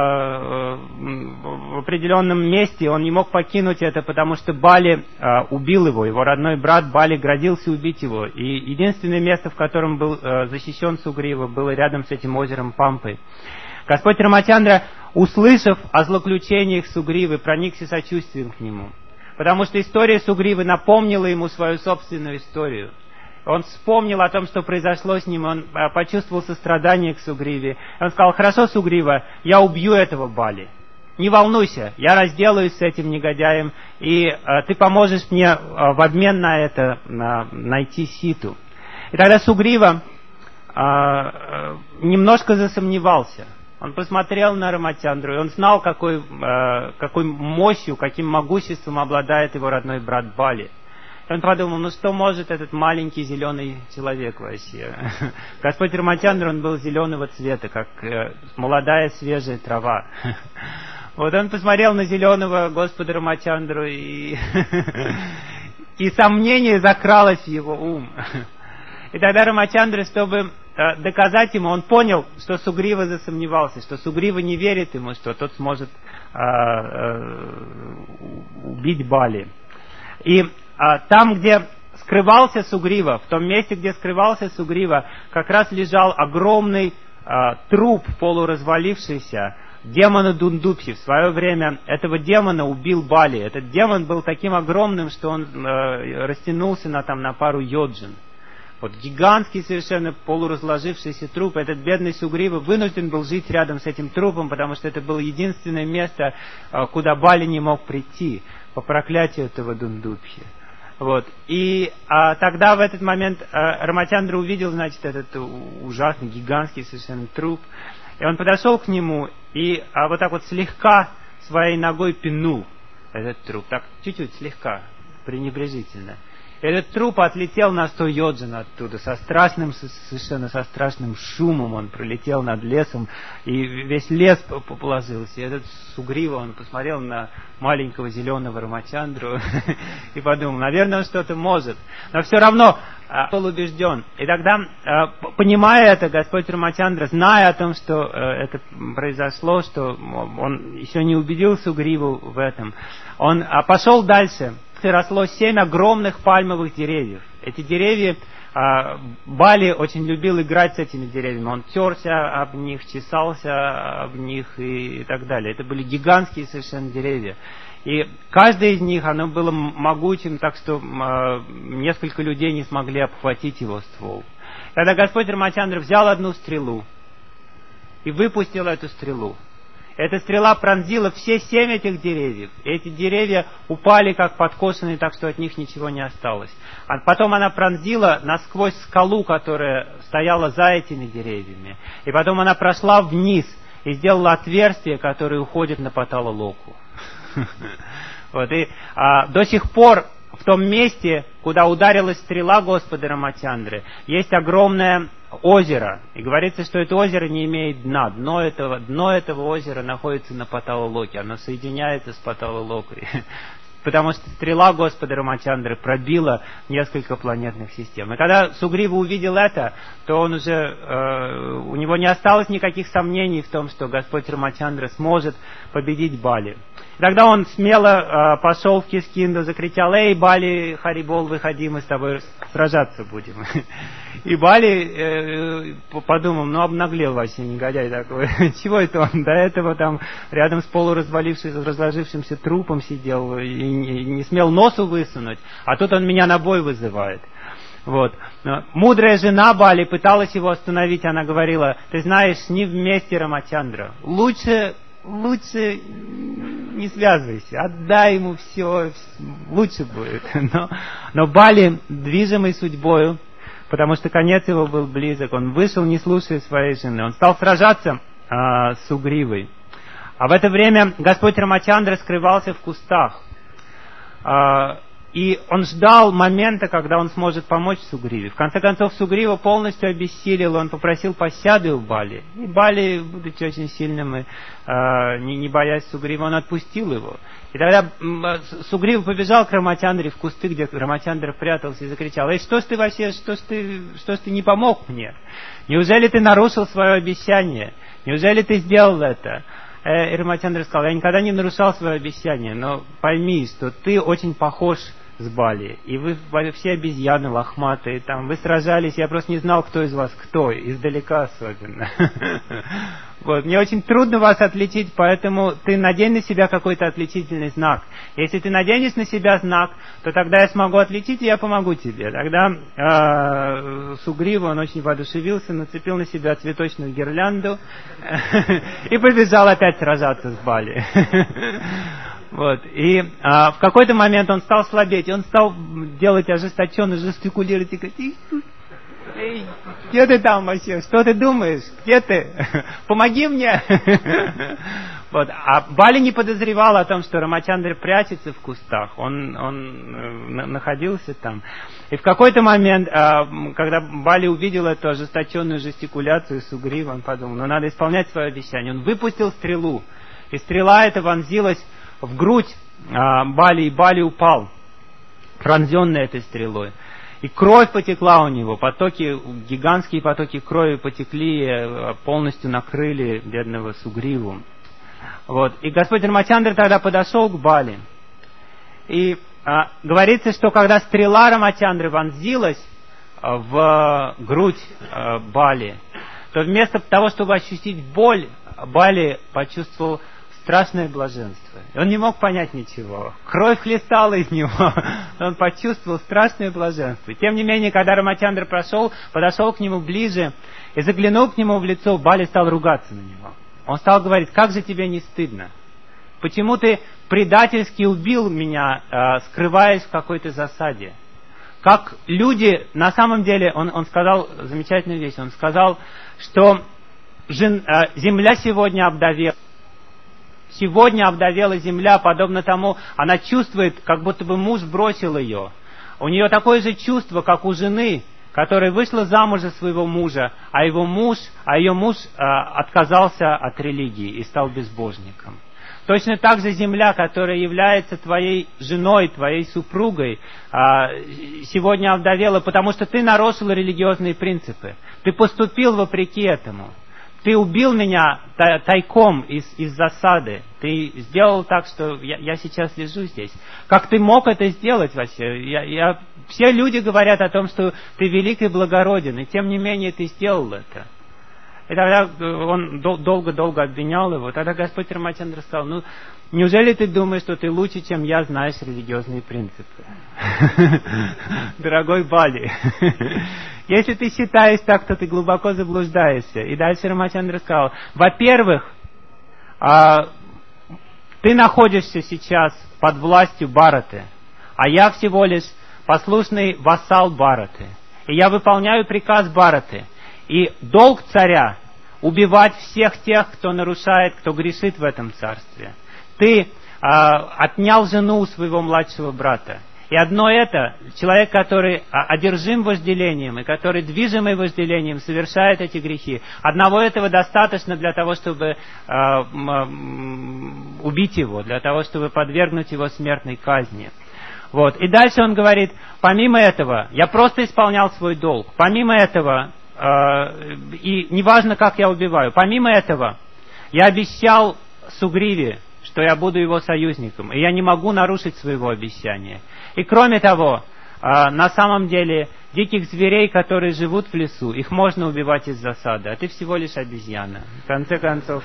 определенном месте, он не мог покинуть это, потому что Бали убил его родной брат Бали грозился убить его. И единственное место, в котором был защищен Сугрива, было рядом с этим озером Пампой. Господь Рамачандра, услышав о злоключениях Сугривы, проникся сочувствием к нему. Потому что история Сугривы напомнила ему свою собственную историю. Он вспомнил о том, что произошло с ним, он почувствовал сострадание к Сугриве. Он сказал: хорошо, Сугрива, я убью этого Бали. Не волнуйся, я разделаюсь с этим негодяем, и ты поможешь мне в обмен на это найти Ситу. И тогда Сугрива немножко засомневался. Он посмотрел на Рамачандру, и он знал, какой мощью, каким могуществом обладает его родной брат Бали. И он подумал: ну что может этот маленький зеленый человек вообще? Господь Рамачандра, он был зеленого цвета, как молодая свежая трава. Вот он посмотрел на зеленого Господа Рамачандру, и сомнение закралось в его ум. И тогда Рамачандра, чтобы доказать ему, он понял, что Сугрива засомневался, что Сугрива не верит ему, что тот сможет убить Бали. И там, где скрывался Сугрива, в том месте, где скрывался Сугрива, как раз лежал огромный труп, полуразвалившийся, демона Дундубхи. В свое время этого демона убил Бали. Этот демон был таким огромным, что он растянулся на пару йоджин. Вот гигантский совершенно полуразложившийся труп. Этот бедный Сугрива вынужден был жить рядом с этим трупом, потому что это было единственное место, куда Бали не мог прийти по проклятию этого Дундубхи. Вот. И тогда в этот момент Рамачандра увидел, значит, этот ужасный, гигантский совершенно труп. И он подошел к нему и вот так вот слегка своей ногой пнул этот труп. Так, чуть-чуть, слегка, пренебрежительно. Этот труп отлетел на 100 йоджин оттуда, совершенно со страшным шумом он пролетел над лесом, и весь лес положился. И этот Сугрива, он посмотрел на маленького зеленого Рамачандру и подумал: наверное, он что-то может. Но все равно был убежден. И тогда, понимая это, Господь Рамачандра, зная о том, что это произошло, что он еще не убедил Сугриву в этом, он пошел дальше. Росло 7 огромных пальмовых деревьев. Эти деревья, Бали очень любил играть с этими деревьями. Он терся об них, чесался об них и так далее. Это были гигантские совершенно деревья. И каждое из них, оно было могучим, так что несколько людей не смогли обхватить его ствол. Тогда Господь Рамачандра взял одну стрелу и выпустил эту стрелу. Эта стрела пронзила все 7 этих деревьев. Эти деревья упали как подкошенные, так что от них ничего не осталось. А потом она пронзила насквозь скалу, которая стояла за этими деревьями. И потом она прошла вниз и сделала отверстие, которое уходит на Патала-локу. И до сих пор в том месте, куда ударилась стрела Господа Рамачандры, есть огромное озеро. И говорится, что это озеро не имеет дна. Дно этого озера находится на Патала-локе. Оно соединяется с Патала-локой. Потому что стрела Господа Рамачандры пробила несколько планетных систем. И когда Сугрива увидел это, то он уже, у него не осталось никаких сомнений в том, что Господь Рамачандра сможет победить Бали. И тогда он смело пошел в Кискинду, закричал: «Эй, Бали, Харибол, выходи, мы с тобой сражаться будем». И Бали подумал: ну обнаглел вообще негодяй такой. Чего это он до этого там рядом с разложившимся трупом сидел и не смел носу высунуть, а тут он меня на бой вызывает. Вот. Мудрая жена Бали пыталась его остановить, она говорила: ты знаешь, с ним вместе, Рамачандра, лучше не связывайся, отдай ему все, лучше будет. Но Бали, движимый судьбою, потому что конец его был близок. Он вышел, не слушая своей жены. Он стал сражаться с Сугривой. А в это время Господь Рамачандра скрывался в кустах. И он ждал момента, когда он сможет помочь Сугриве. В конце концов, Сугрива полностью обессилел, он попросил пощады у Бали. И Бали, будучи очень сильным и не боясь Сугрива, он отпустил его. И тогда Сугрива побежал к Рамачандре в кусты, где Рамачандра прятался, и закричал: «Эй, что ж ты вообще, что ж ты не помог мне? Неужели ты нарушил свое обещание? Неужели ты сделал это?» И Рамачандра сказал: «Я никогда не нарушал свое обещание, но пойми, что ты очень похож с Бали, и вы все обезьяны лохматые, там, вы сражались, я просто не знал, кто из вас кто, издалека особенно». Вот, мне очень трудно вас отличить, поэтому ты надень на себя какой-то отличительный знак. Если ты наденешь на себя знак, то тогда я смогу отличить, и я помогу тебе. Тогда Сугрива, он очень воодушевился, нацепил на себя цветочную гирлянду и побежал опять сражаться с Бали. Вот. И в какой-то момент он стал слабеть, он стал делать ожесточенно, жестикулировать и говорить: «Эй, где ты там вообще? Что ты думаешь? Где ты? Помоги мне!» Вот. А Бали не подозревал о том, что Рамачандра прячется в кустах. Он находился там. И в какой-то момент, когда Бали увидел эту ожесточенную жестикуляцию Сугрива, он подумал: ну надо исполнять свое обещание. Он выпустил стрелу, и стрела эта вонзилась в грудь Бали, и Бали упал, пронзенный этой стрелой. И кровь потекла у него, гигантские потоки крови потекли, полностью накрыли бедного Сугриву. Вот. И Господь Рамачандра тогда подошел к Бали. И говорится, что когда стрела Рамачандры вонзилась в грудь Бали, то вместо того, чтобы ощутить боль, Бали почувствовал страшное блаженство. И он не мог понять ничего. Кровь хлестала из него. Он почувствовал страшное блаженство. Тем не менее, когда Рамачандра подошел к нему ближе и заглянул к нему в лицо, Бали стал ругаться на него. Он стал говорить: как же тебе не стыдно? Почему ты предательски убил меня, скрываясь в какой-то засаде? Как люди, на самом деле, он сказал замечательную вещь. Он сказал, что земля сегодня обдавела. Сегодня обдавела земля, подобно тому, она чувствует, как будто бы муж бросил ее. У нее такое же чувство, как у жены, которая вышла замуж за своего мужа, а ее муж отказался от религии и стал безбожником. Точно так же земля, которая является твоей женой, твоей супругой, сегодня овдовела, потому что ты нарушил религиозные принципы. Ты поступил вопреки этому. Ты убил меня тайком из засады. Ты сделал так, что я сейчас лежу здесь. Как ты мог это сделать вообще? Все люди говорят о том, что ты велик и благороден, и тем не менее ты сделал это. И тогда он долго-долго обвинял его. Тогда Господь Рамачандра сказал: ну, неужели ты думаешь, что ты лучше, чем я, знаешь религиозные принципы? Дорогой Бали, если ты считаешь так, то ты глубоко заблуждаешься. И дальше Рамачандра сказал: во-первых, ты находишься сейчас под властью Бхараты, а я всего лишь послушный вассал Бхараты. И я выполняю приказ Бхараты. И долг царя — убивать всех тех, кто нарушает, кто грешит в этом царстве. Ты отнял жену у своего младшего брата. И одно это, человек, который одержим вожделением, и который, движимый вожделением, совершает эти грехи, одного этого достаточно для того, чтобы убить его, для того, чтобы подвергнуть его смертной казни. Вот. И дальше он говорит: помимо этого, я просто исполнял свой долг. Помимо этого, и неважно, как я убиваю, помимо этого, я обещал Сугриве, что я буду его союзником, и я не могу нарушить своего обещания. И кроме того, на самом деле, диких зверей, которые живут в лесу, их можно убивать из засады, а ты всего лишь обезьяна. В конце концов,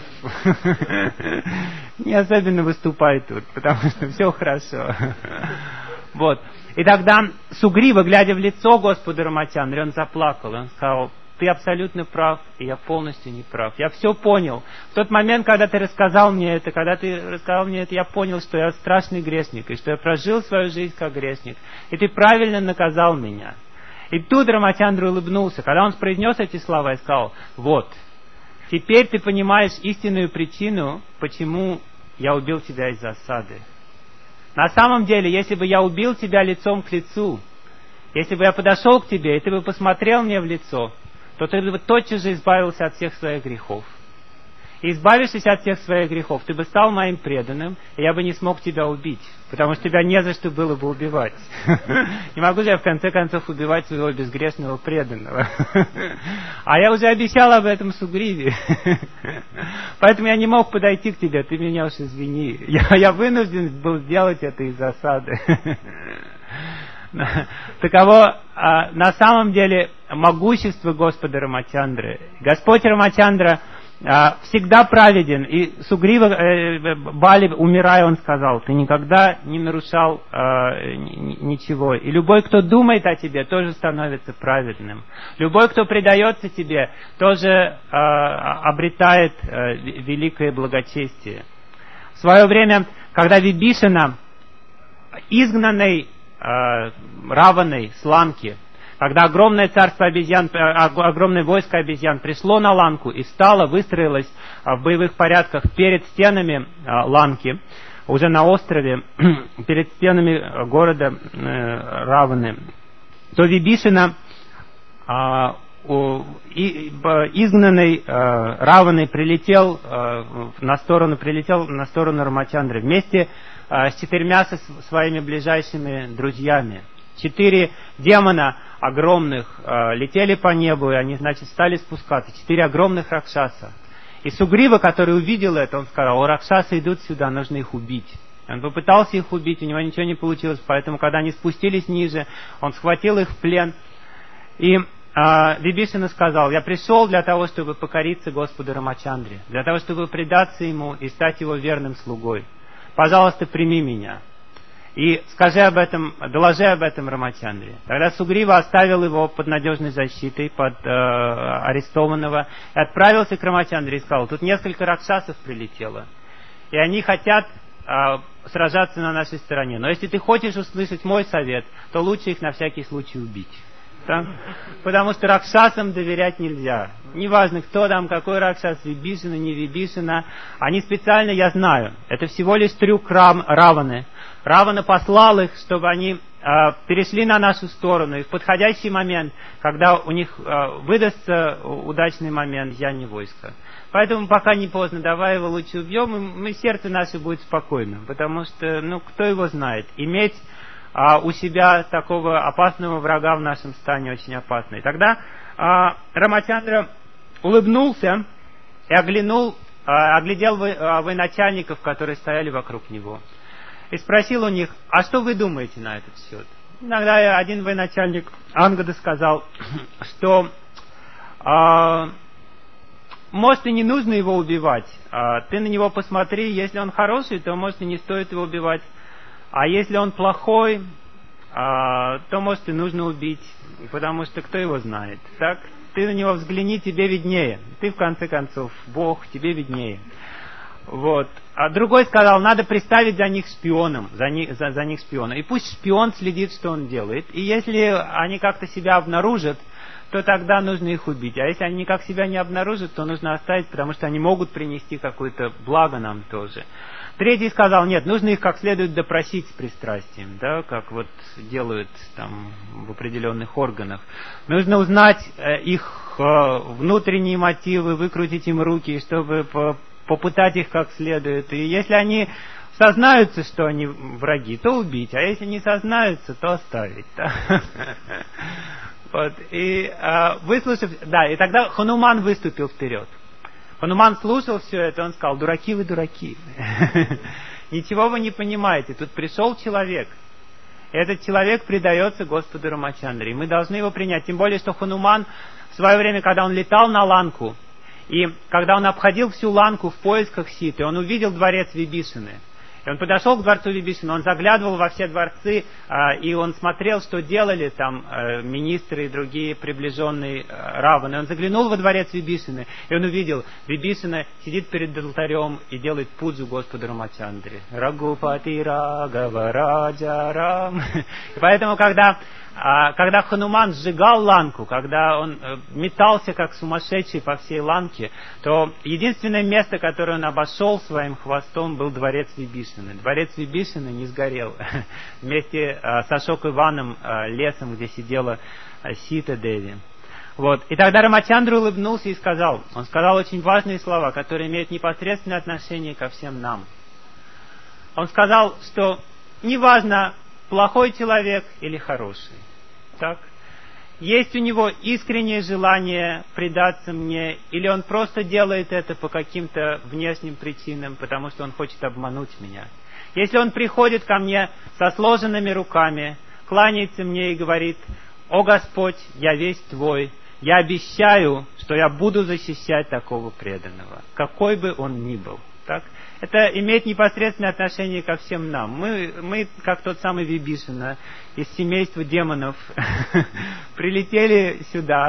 не особенно выступай тут, потому что все хорошо. Вот. И тогда Сугрива, глядя в лицо Господа Рамачандры, он заплакал, он сказал: ты абсолютно прав, и я полностью не прав. Я все понял. В тот момент, когда ты рассказал мне это, я понял, что я страшный грешник, и что я прожил свою жизнь как грешник. И ты правильно наказал меня. И тут Рамачандра улыбнулся, когда он произнес эти слова и сказал: вот, теперь ты понимаешь истинную причину, почему я убил тебя из засады. На самом деле, если бы я убил тебя лицом к лицу, если бы я подошел к тебе, и ты бы посмотрел мне в лицо, то ты бы тотчас же избавился от всех своих грехов. И избавившись от всех своих грехов, ты бы стал моим преданным, и я бы не смог тебя убить, потому что тебя не за что было бы убивать. Не могу же я в конце концов убивать своего безгрешного преданного. А я уже обещал об этом Сугриве. Поэтому я не мог подойти к тебе, ты меня уж извини. Я вынужден был сделать это из засады. Таково на самом деле могущество Господа Рамачандры. Господь Рамачандра всегда праведен. И Сугрива Бали, умирая, он сказал: ты никогда не нарушал ничего. И любой, кто думает о тебе, тоже становится праведным. Любой, кто предается тебе, тоже обретает великое благочестие. В свое время, когда Вибишана, изгнанный Раваной с Ланки, когда огромное царство обезьян, огромное войско обезьян пришло на Ланку и встало, выстроилось в боевых порядках перед стенами Ланки, уже на острове, перед стенами города Раваны, то Вибишана, изгнанный Раваной, прилетел на сторону Рамачандры вместе с 4 своими ближайшими друзьями. 4 демона огромных летели по небу, и они, значит, стали спускаться. 4 огромных ракшаса. И Сугрива, который увидел это, он сказал: о, ракшасы идут сюда, нужно их убить. Он попытался их убить, у него ничего не получилось, поэтому, когда они спустились ниже, он схватил их в плен. И Вибишана сказал: я пришел для того, чтобы покориться Господу Рамачандре, для того, чтобы предаться Ему и стать Его верным слугой. Пожалуйста, прими меня. И скажи об этом, доложи об этом Рамачандре. Тогда Сугрива оставил его под надежной защитой, под арестованного, и отправился к Рамачандре и сказал: тут несколько ракшасов прилетело, и они хотят сражаться на нашей стороне. Но если ты хочешь услышать мой совет, то лучше их на всякий случай убить. Да? Потому что ракшасам доверять нельзя. Неважно, кто там, какой ракшас, Вибишана, не Вибишана. Они специально, я знаю, это всего лишь трюк Раваны. Равана послал их, чтобы они перешли на нашу сторону. И в подходящий момент, когда у них выдастся удачный момент, взяние войска. Поэтому пока не поздно, давай его лучше убьем, и сердце наше будет спокойным. Потому что, кто его знает, иметь у себя такого опасного врага в нашем стане очень опасно. И тогда Рамачандра улыбнулся и оглядел военачальников, которые стояли вокруг него. И спросил у них: а что вы думаете на этот счет? Иногда один военачальник Ангада сказал, что может и не нужно его убивать. Ты на него посмотри, если он хороший, то может и не стоит его убивать. А если он плохой, то может и нужно убить, потому что кто его знает, так? Ты на него взгляни, тебе виднее. Ты, в конце концов, Бог, тебе виднее. Вот. А другой сказал: надо приставить за них шпионом, за них шпиона. И пусть шпион следит, что он делает. И если они как-то себя обнаружат, то тогда нужно их убить. А если они никак себя не обнаружат, то нужно оставить, потому что они могут принести какое-то благо нам тоже. Третий сказал: нет, нужно их как следует допросить с пристрастием, да, как вот делают там в определенных органах. Нужно узнать их внутренние мотивы, выкрутить им руки, чтобы попытать их как следует. И если они сознаются, что они враги, то убить, а если не сознаются, то оставить. Да? Вот. И выслушав, да, и тогда Хануман выступил вперед. Хануман слушал все это, он сказал: дураки вы, дураки. Ничего вы не понимаете. Тут пришел человек. И этот человек предается Господу Рамачандре. И мы должны его принять. Тем более, что Хануман в свое время, когда он летал на Ланку, и когда он обходил всю Ланку в поисках Ситы, он увидел дворец Вибишаны. И он подошел к дворцу Вибишины, он заглядывал во все дворцы, и он смотрел, что делали там министры и другие приближенные Раваны. Он заглянул во дворец Вибишины, и он увидел, Вибишина сидит перед алтарем и делает пуджу Господу Рамачандре. Рагупати Рагава Раджа Рам. И поэтому, когда Хануман сжигал Ланку, когда он метался как сумасшедший по всей Ланке, то единственное место, которое он обошел своим хвостом, был дворец Вибишины. Дворец Вибишины не сгорел. Вместе с Ашок Иваном, лесом, где сидела Сита Деви. Вот. И тогда Рамачандра улыбнулся и сказал, он сказал очень важные слова, которые имеют непосредственное отношение ко всем нам. Он сказал, что неважно, плохой человек или хороший. Так? Есть у него искреннее желание предаться мне, или он просто делает это по каким-то внешним причинам, потому что он хочет обмануть меня. Если он приходит ко мне со сложенными руками, кланяется мне и говорит: «О Господь, я весь Твой, я обещаю, что я буду защищать такого преданного, какой бы он ни был». Так? Это имеет непосредственное отношение ко всем нам. Мы как тот самый Вибишина из семейства демонов, прилетели сюда.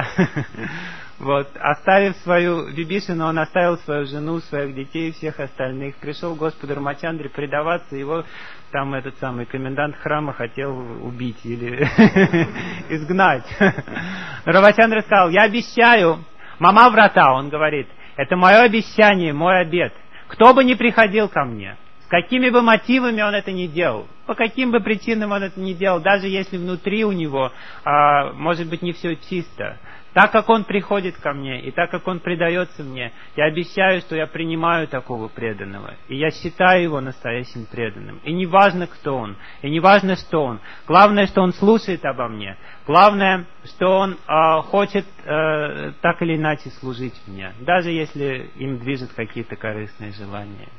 Вот, оставив свою Вибишину, он оставил свою жену, своих детей и всех остальных. Пришел к Господу Рамачандре предаваться, его там этот самый комендант храма хотел убить или изгнать. Рамачандра сказал: «Я обещаю, мама врата», он говорит, «это мое обещание, мой обет. Кто бы ни приходил ко мне, с какими бы мотивами он это не делал, по каким бы причинам он это не делал, даже если внутри у него, может быть, не все чисто, так как он приходит ко мне и так как он предается мне, я обещаю, что я принимаю такого преданного, и я считаю его настоящим преданным. И не важно, кто он, и не важно, что он. Главное, что он слушает обо мне. Главное, что он хочет так или иначе служить мне, даже если им движут какие-то корыстные желания.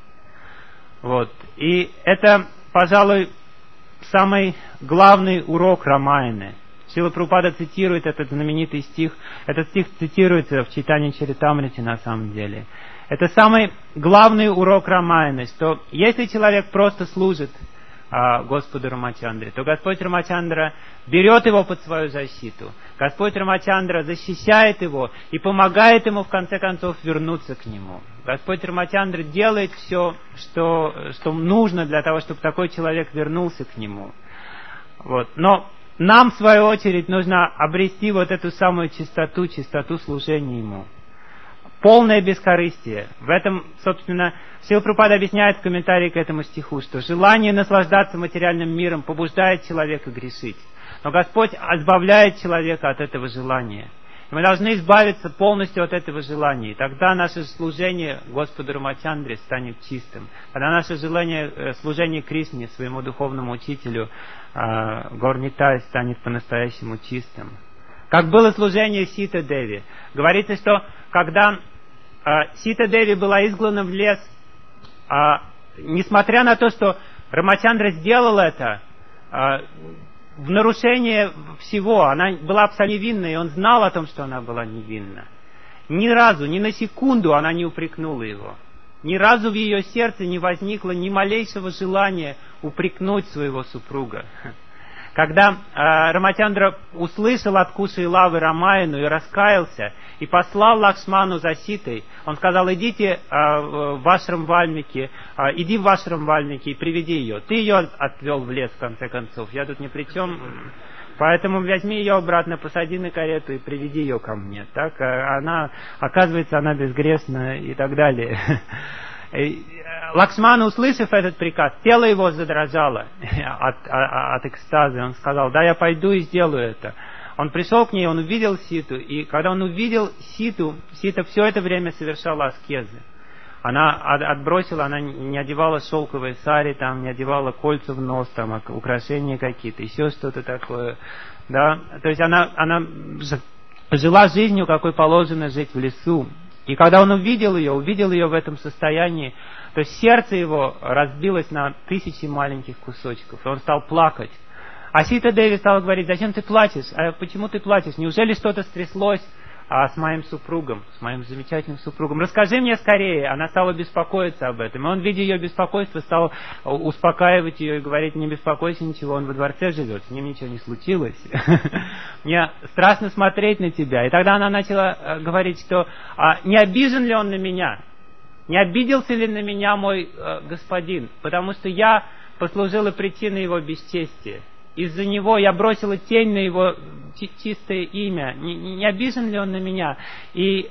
Вот. И это, пожалуй, самый главный урок Рамаяны. Шрила Прабхупада цитирует этот знаменитый стих. Этот стих цитируется в Чайтанья Чаритамрите на самом деле. Это самый главный урок Рамаяны, что если человек просто служит Господу Рамачандре, то Господь Рамачандра берет его под свою защиту. Господь Рамачандра защищает его и помогает ему в конце концов вернуться к нему. Господь Рамачандра делает все, что нужно для того, чтобы такой человек вернулся к нему. Вот. Но нам, в свою очередь, нужно обрести вот эту самую чистоту служения ему. Полное бескорыстие. В этом, собственно, Шрила Прабхупада объясняет в комментарии к этому стиху, что желание наслаждаться материальным миром побуждает человека грешить. Но Господь избавляет человека от этого желания. И мы должны избавиться полностью от этого желания. И тогда наше служение Господу Рамачандре станет чистым. Тогда наше служение Кришне, своему духовному учителю Гаур-Нитай, станет по-настоящему чистым. Как было служение Сита Деви. Говорится, что когда Сита Деви была изгнана в лес, несмотря на то, что Рамачандра сделал это, в нарушение всего, она была абсолютно невинна, и он знал о том, что она была невинна. Ни разу, ни на секунду она не упрекнула его. Ни разу в ее сердце не возникло ни малейшего желания упрекнуть своего супруга. Когда Рамачандра услышал от Куши и Лавы Рамаяну и раскаялся, и послал Лакшману за Ситой, он сказал: идите в Ашрам Вальмики, иди в Ашрам Вальмики и приведи ее. Ты ее отвел в лес, в конце концов, я тут ни при чем, поэтому возьми ее обратно, посади на карету и приведи ее ко мне. Так, оказывается, она безгрешна и так далее. Лакшмана, услышав этот приказ, тело его задрожало от экстаза. Он сказал: да, я пойду и сделаю это. Он пришел к ней, он увидел Ситу, и когда он увидел Ситу, Сита все это время совершала аскезы. Она отбросила, она не одевала шелковые сари, там, не одевала кольца в нос, там, украшения какие-то, еще что-то такое. Да? То есть она жила жизнью, какой положено жить в лесу. И когда он увидел ее в этом состоянии, то сердце его разбилось на тысячи маленьких кусочков, и он стал плакать. А Сита Деви стала говорить: зачем ты плачешь? А почему ты плачешь? Неужели что-то стряслось? с моим супругом, с моим замечательным супругом. Расскажи мне скорее. Она стала беспокоиться об этом. И он, видя ее беспокойство, стал успокаивать ее и говорить: не беспокойся, ничего, он во дворце живет, с ним ничего не случилось. Мне страшно смотреть на тебя. И тогда она начала говорить, что не обижен ли он на меня? Не обиделся ли на меня мой господин? Потому что я послужила причиной его бесчестия. Из-за него я бросила тень на его чистое имя. Не обижен ли он на меня? И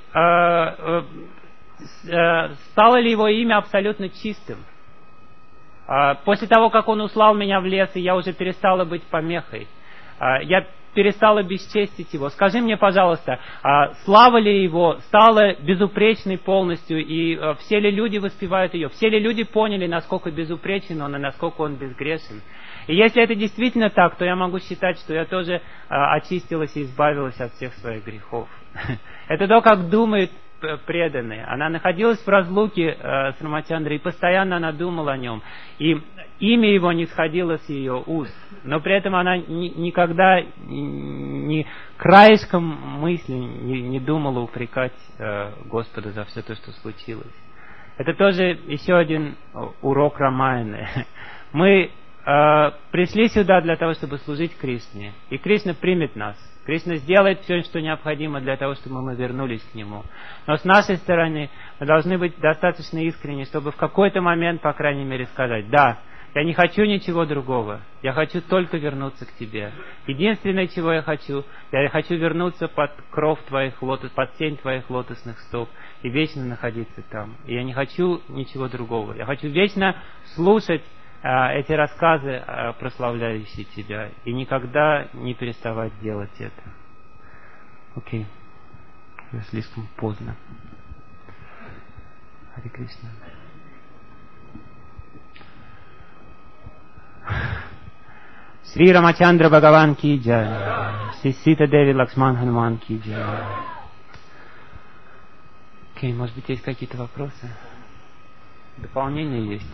стало ли его имя абсолютно чистым? После того, как он услал меня в лес, и я уже перестала быть помехой. Я перестала бесчестить его. Скажи мне, пожалуйста, слава ли его стала безупречной полностью, и все ли люди воспевают ее? Все ли люди поняли, насколько безупречен он и насколько он безгрешен? И если это действительно так, то я могу считать, что я тоже очистилась и избавилась от всех своих грехов. Это то, как думает преданные. Она находилась в разлуке с Рамачандрой, и постоянно она думала о нем. И имя его не сходило с ее уст. Но при этом она никогда ни краешком мысли не думала упрекать Господа за все то, что случилось. Это тоже еще один урок Рамаяны. Мы пришли сюда для того, чтобы служить Кришне. И Кришна примет нас. Кришна сделает все, что необходимо для того, чтобы мы вернулись к Нему. Но с нашей стороны мы должны быть достаточно искренни, чтобы в какой-то момент, по крайней мере, сказать: да, я не хочу ничего другого. Я хочу только вернуться к Тебе. Единственное, чего я хочу вернуться под кров Твоих лотосов, под тень Твоих лотосных стоп и вечно находиться там. И я не хочу ничего другого. Я хочу вечно слушать эти рассказы, прославляющие Тебя, и никогда не переставать делать это. Окей. Слишком поздно. Харе Кришна. Шри Рамачандра Бхагаван ки джай. Шри Сита Деви Лакшман Хануман ки джай. Окей, может быть, есть какие-то вопросы? Дополнения есть.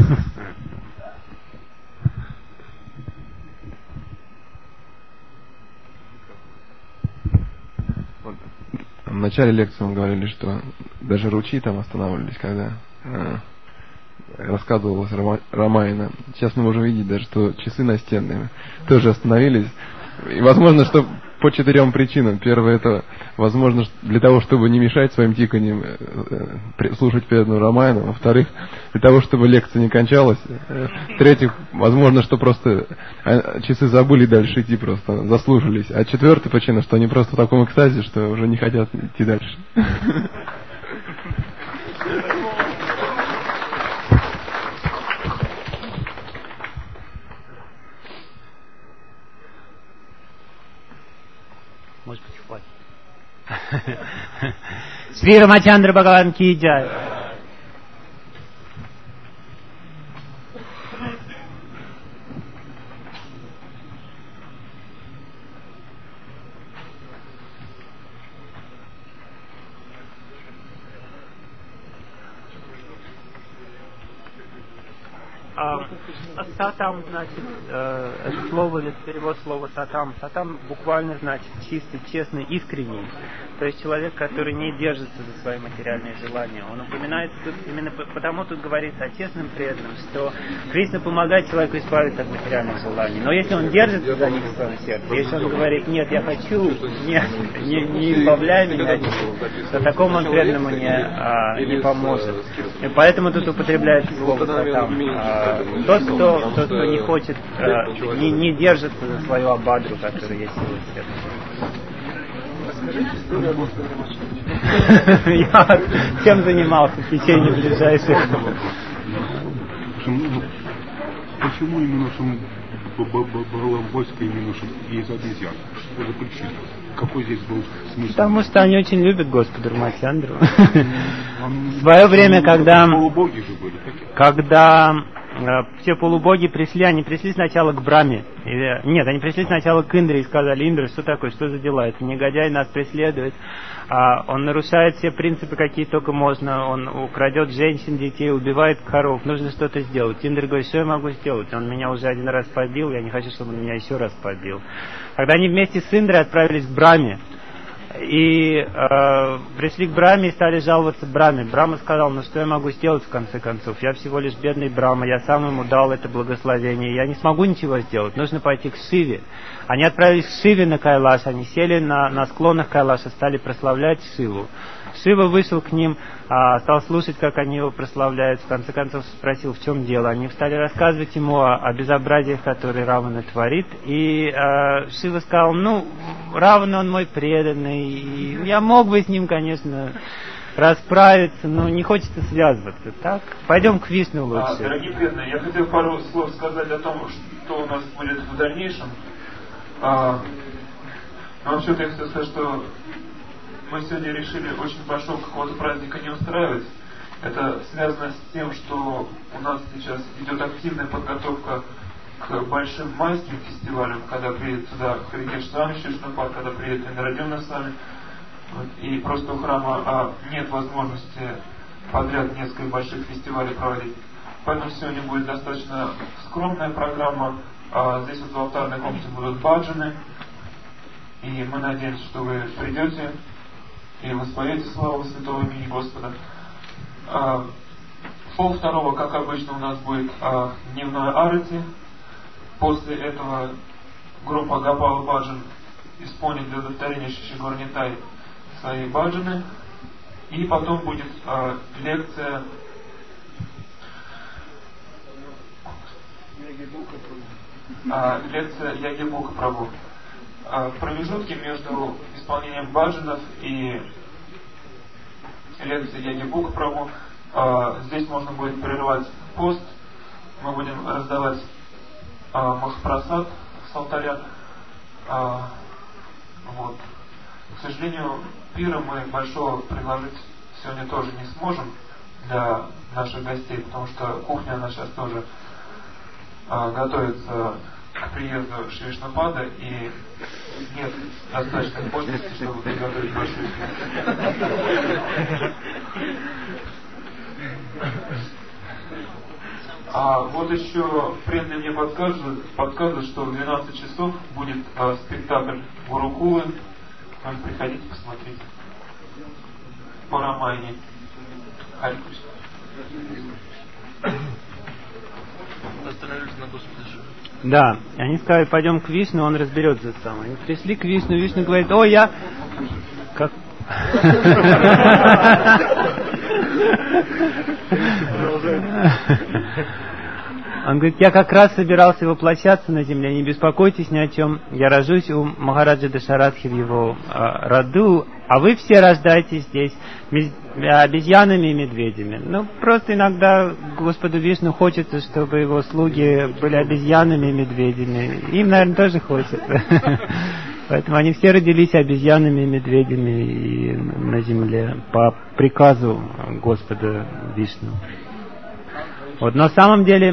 В начале лекции мы говорили, что даже ручьи там останавливались, когда рассказывалась Рамаяна. Сейчас мы можем видеть даже, что часы настенные тоже остановились. И возможно, что по 4 причинам. Первое, это возможно для того, чтобы не мешать своим тиканьем слушать преданную Рамаяну. Во-вторых, для того, чтобы лекция не кончалась. В-третьих, возможно, что просто часы забыли дальше идти, просто заслушались. А 4-я причина, что они просто в таком экстазе, что уже не хотят идти дальше. Может быть, хватит. Шри Рамачандра Бхагаван ки джай. Сатам значит, это слово, это перевод слова сатам. Сатам буквально значит чистый, честный, искренний. То есть человек, который не держится за свои материальные желания. Он упоминается тут, именно потому тут говорится о честном преданном, что Кришна помогает человеку избавиться от материальных желаний. Но если он держится за них в своем сердце, если он говорит: нет, я хочу, нет, не избавляй меня от них, то такому он преданному не поможет. И поэтому тут употребляется слово сатам. Тот, кто не хочет, не держится за свою абадру, которая есть в его сердце. Я чем занимался в течение ближайших... Почему именно Баламбойская именно из обезьян? Что за причина? Какой здесь был смысл? Потому что они очень любят Господа Рамачандру. В свое время, когда все полубоги пришли, они пришли сначала к Брахме. Нет, они пришли сначала к Индре и сказали: Индра, что такое, что за дела? Это негодяй нас преследует. Он нарушает все принципы, какие только можно. Он украдет женщин, детей, убивает коров. Нужно что-то сделать. Индра говорит: что я могу сделать? Он меня уже один раз побил, я не хочу, чтобы он меня еще раз побил. Когда они вместе с Индрой отправились к Брахме, И пришли к Брахме и стали жаловаться Брахме. Брахма сказал: ну что я могу сделать в конце концов? Я всего лишь бедный Брахма, я сам ему дал это благословение, я не смогу ничего сделать, нужно пойти к Шиве. Они отправились к Шиве на Кайлаш, они сели на склонах Кайлаша, стали прославлять Шиву. Шива вышел к ним, стал слушать, как они его прославляют, в конце концов спросил, в чем дело. Они стали рассказывать ему о безобразиях, которые Равана творит, и Шива сказал: ну, Равана он мой преданный, и я мог бы с ним, конечно, расправиться, но не хочется связываться, так? Пойдем к Вишну лучше. Дорогие преданные, я хотел пару слов сказать о том, что у нас будет в дальнейшем. Вообще-то я хотел сказать, что мы сегодня решили очень большого какого-то праздника не устраивать. Это связано с тем, что у нас сейчас идет активная подготовка к большим майским фестивалям, когда приедет сюда Харикеш Свами Шишнапад, когда приедет Индрадюмна Свами. И просто у храма нет возможности подряд несколько больших фестивалей проводить. Поэтому сегодня будет достаточно скромная программа. Здесь вот в алтарной комнате будут баджаны. И мы надеемся, что вы придете и воспоете славу святого имени Господа. Пол второго, как обычно, у нас будет дневное арати. После этого группа Гапала Баджан исполнит для удовлетворения Шишигор Нитай свои баджаны. И потом будет лекция Яги Бука Прабху. В промежутке между исполнением баджанов и лекцией Яги Бука Прабху здесь можно будет прервать пост. Мы будем раздавать Махапрасад с алтаря. Вот. К сожалению, пира мы большого предложить сегодня тоже не сможем для наших гостей, потому что кухня она сейчас тоже готовится к приезду Шри Вишнупада, и нет достаточной мощности, чтобы приготовить большую пищу. Вот еще преданные мне подсказывают, что в 12 часов будет спектакль Гурукулы. Приходите, посмотрите. По Рамайне. Хари Кришна. Остановились на Господе Шиве. Да, они сказали: пойдем к Вишну, он разберется сам. Они пришли к Вишну, Вишну говорит: о, я... Как... Он говорит: я как раз собирался воплощаться на земле, не беспокойтесь ни о чем. Я рожусь у Махараджа Дашарадхи в его роду, а вы все рождаетесь здесь обезьянами и медведями. Ну, просто иногда Господу Вишну хочется, чтобы его слуги были обезьянами и медведями. Им, наверное, тоже хочется. Поэтому они все родились обезьянами и медведями и на земле по приказу Господа Вишну. Вот, на самом деле,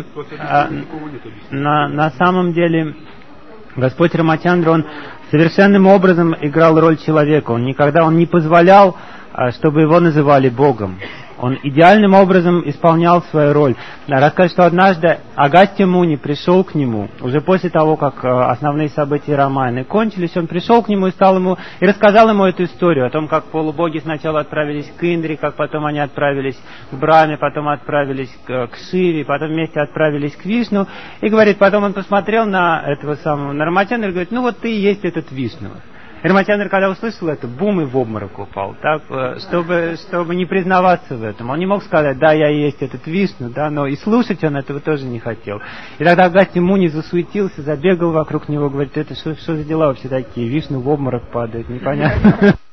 на самом деле, Господь Рамачандра, он совершенным образом играл роль человека. Он не позволял, чтобы его называли Богом. Он идеальным образом исполнял свою роль. Расскажет, что однажды Агастья Муни пришел к нему, уже после того, как основные события Рамайны кончились, он пришел к нему и рассказал ему эту историю о том, как полубоги сначала отправились к Индре, как потом они отправились к Брахме, потом отправились к Шиве, потом вместе отправились к Вишну. И говорит, потом он посмотрел на этого самого Рамачандра и говорит: ну вот ты и есть этот Вишну. Рамачандра, когда услышал это, бум, и в обморок упал, так, чтобы не признаваться в этом. Он не мог сказать: да, я и есть этот Вишну, да, но и слушать он этого тоже не хотел. И тогда Агастья Муни засуетился, забегал вокруг него, говорит: это что за дела вообще такие? Вишну в обморок падает, непонятно.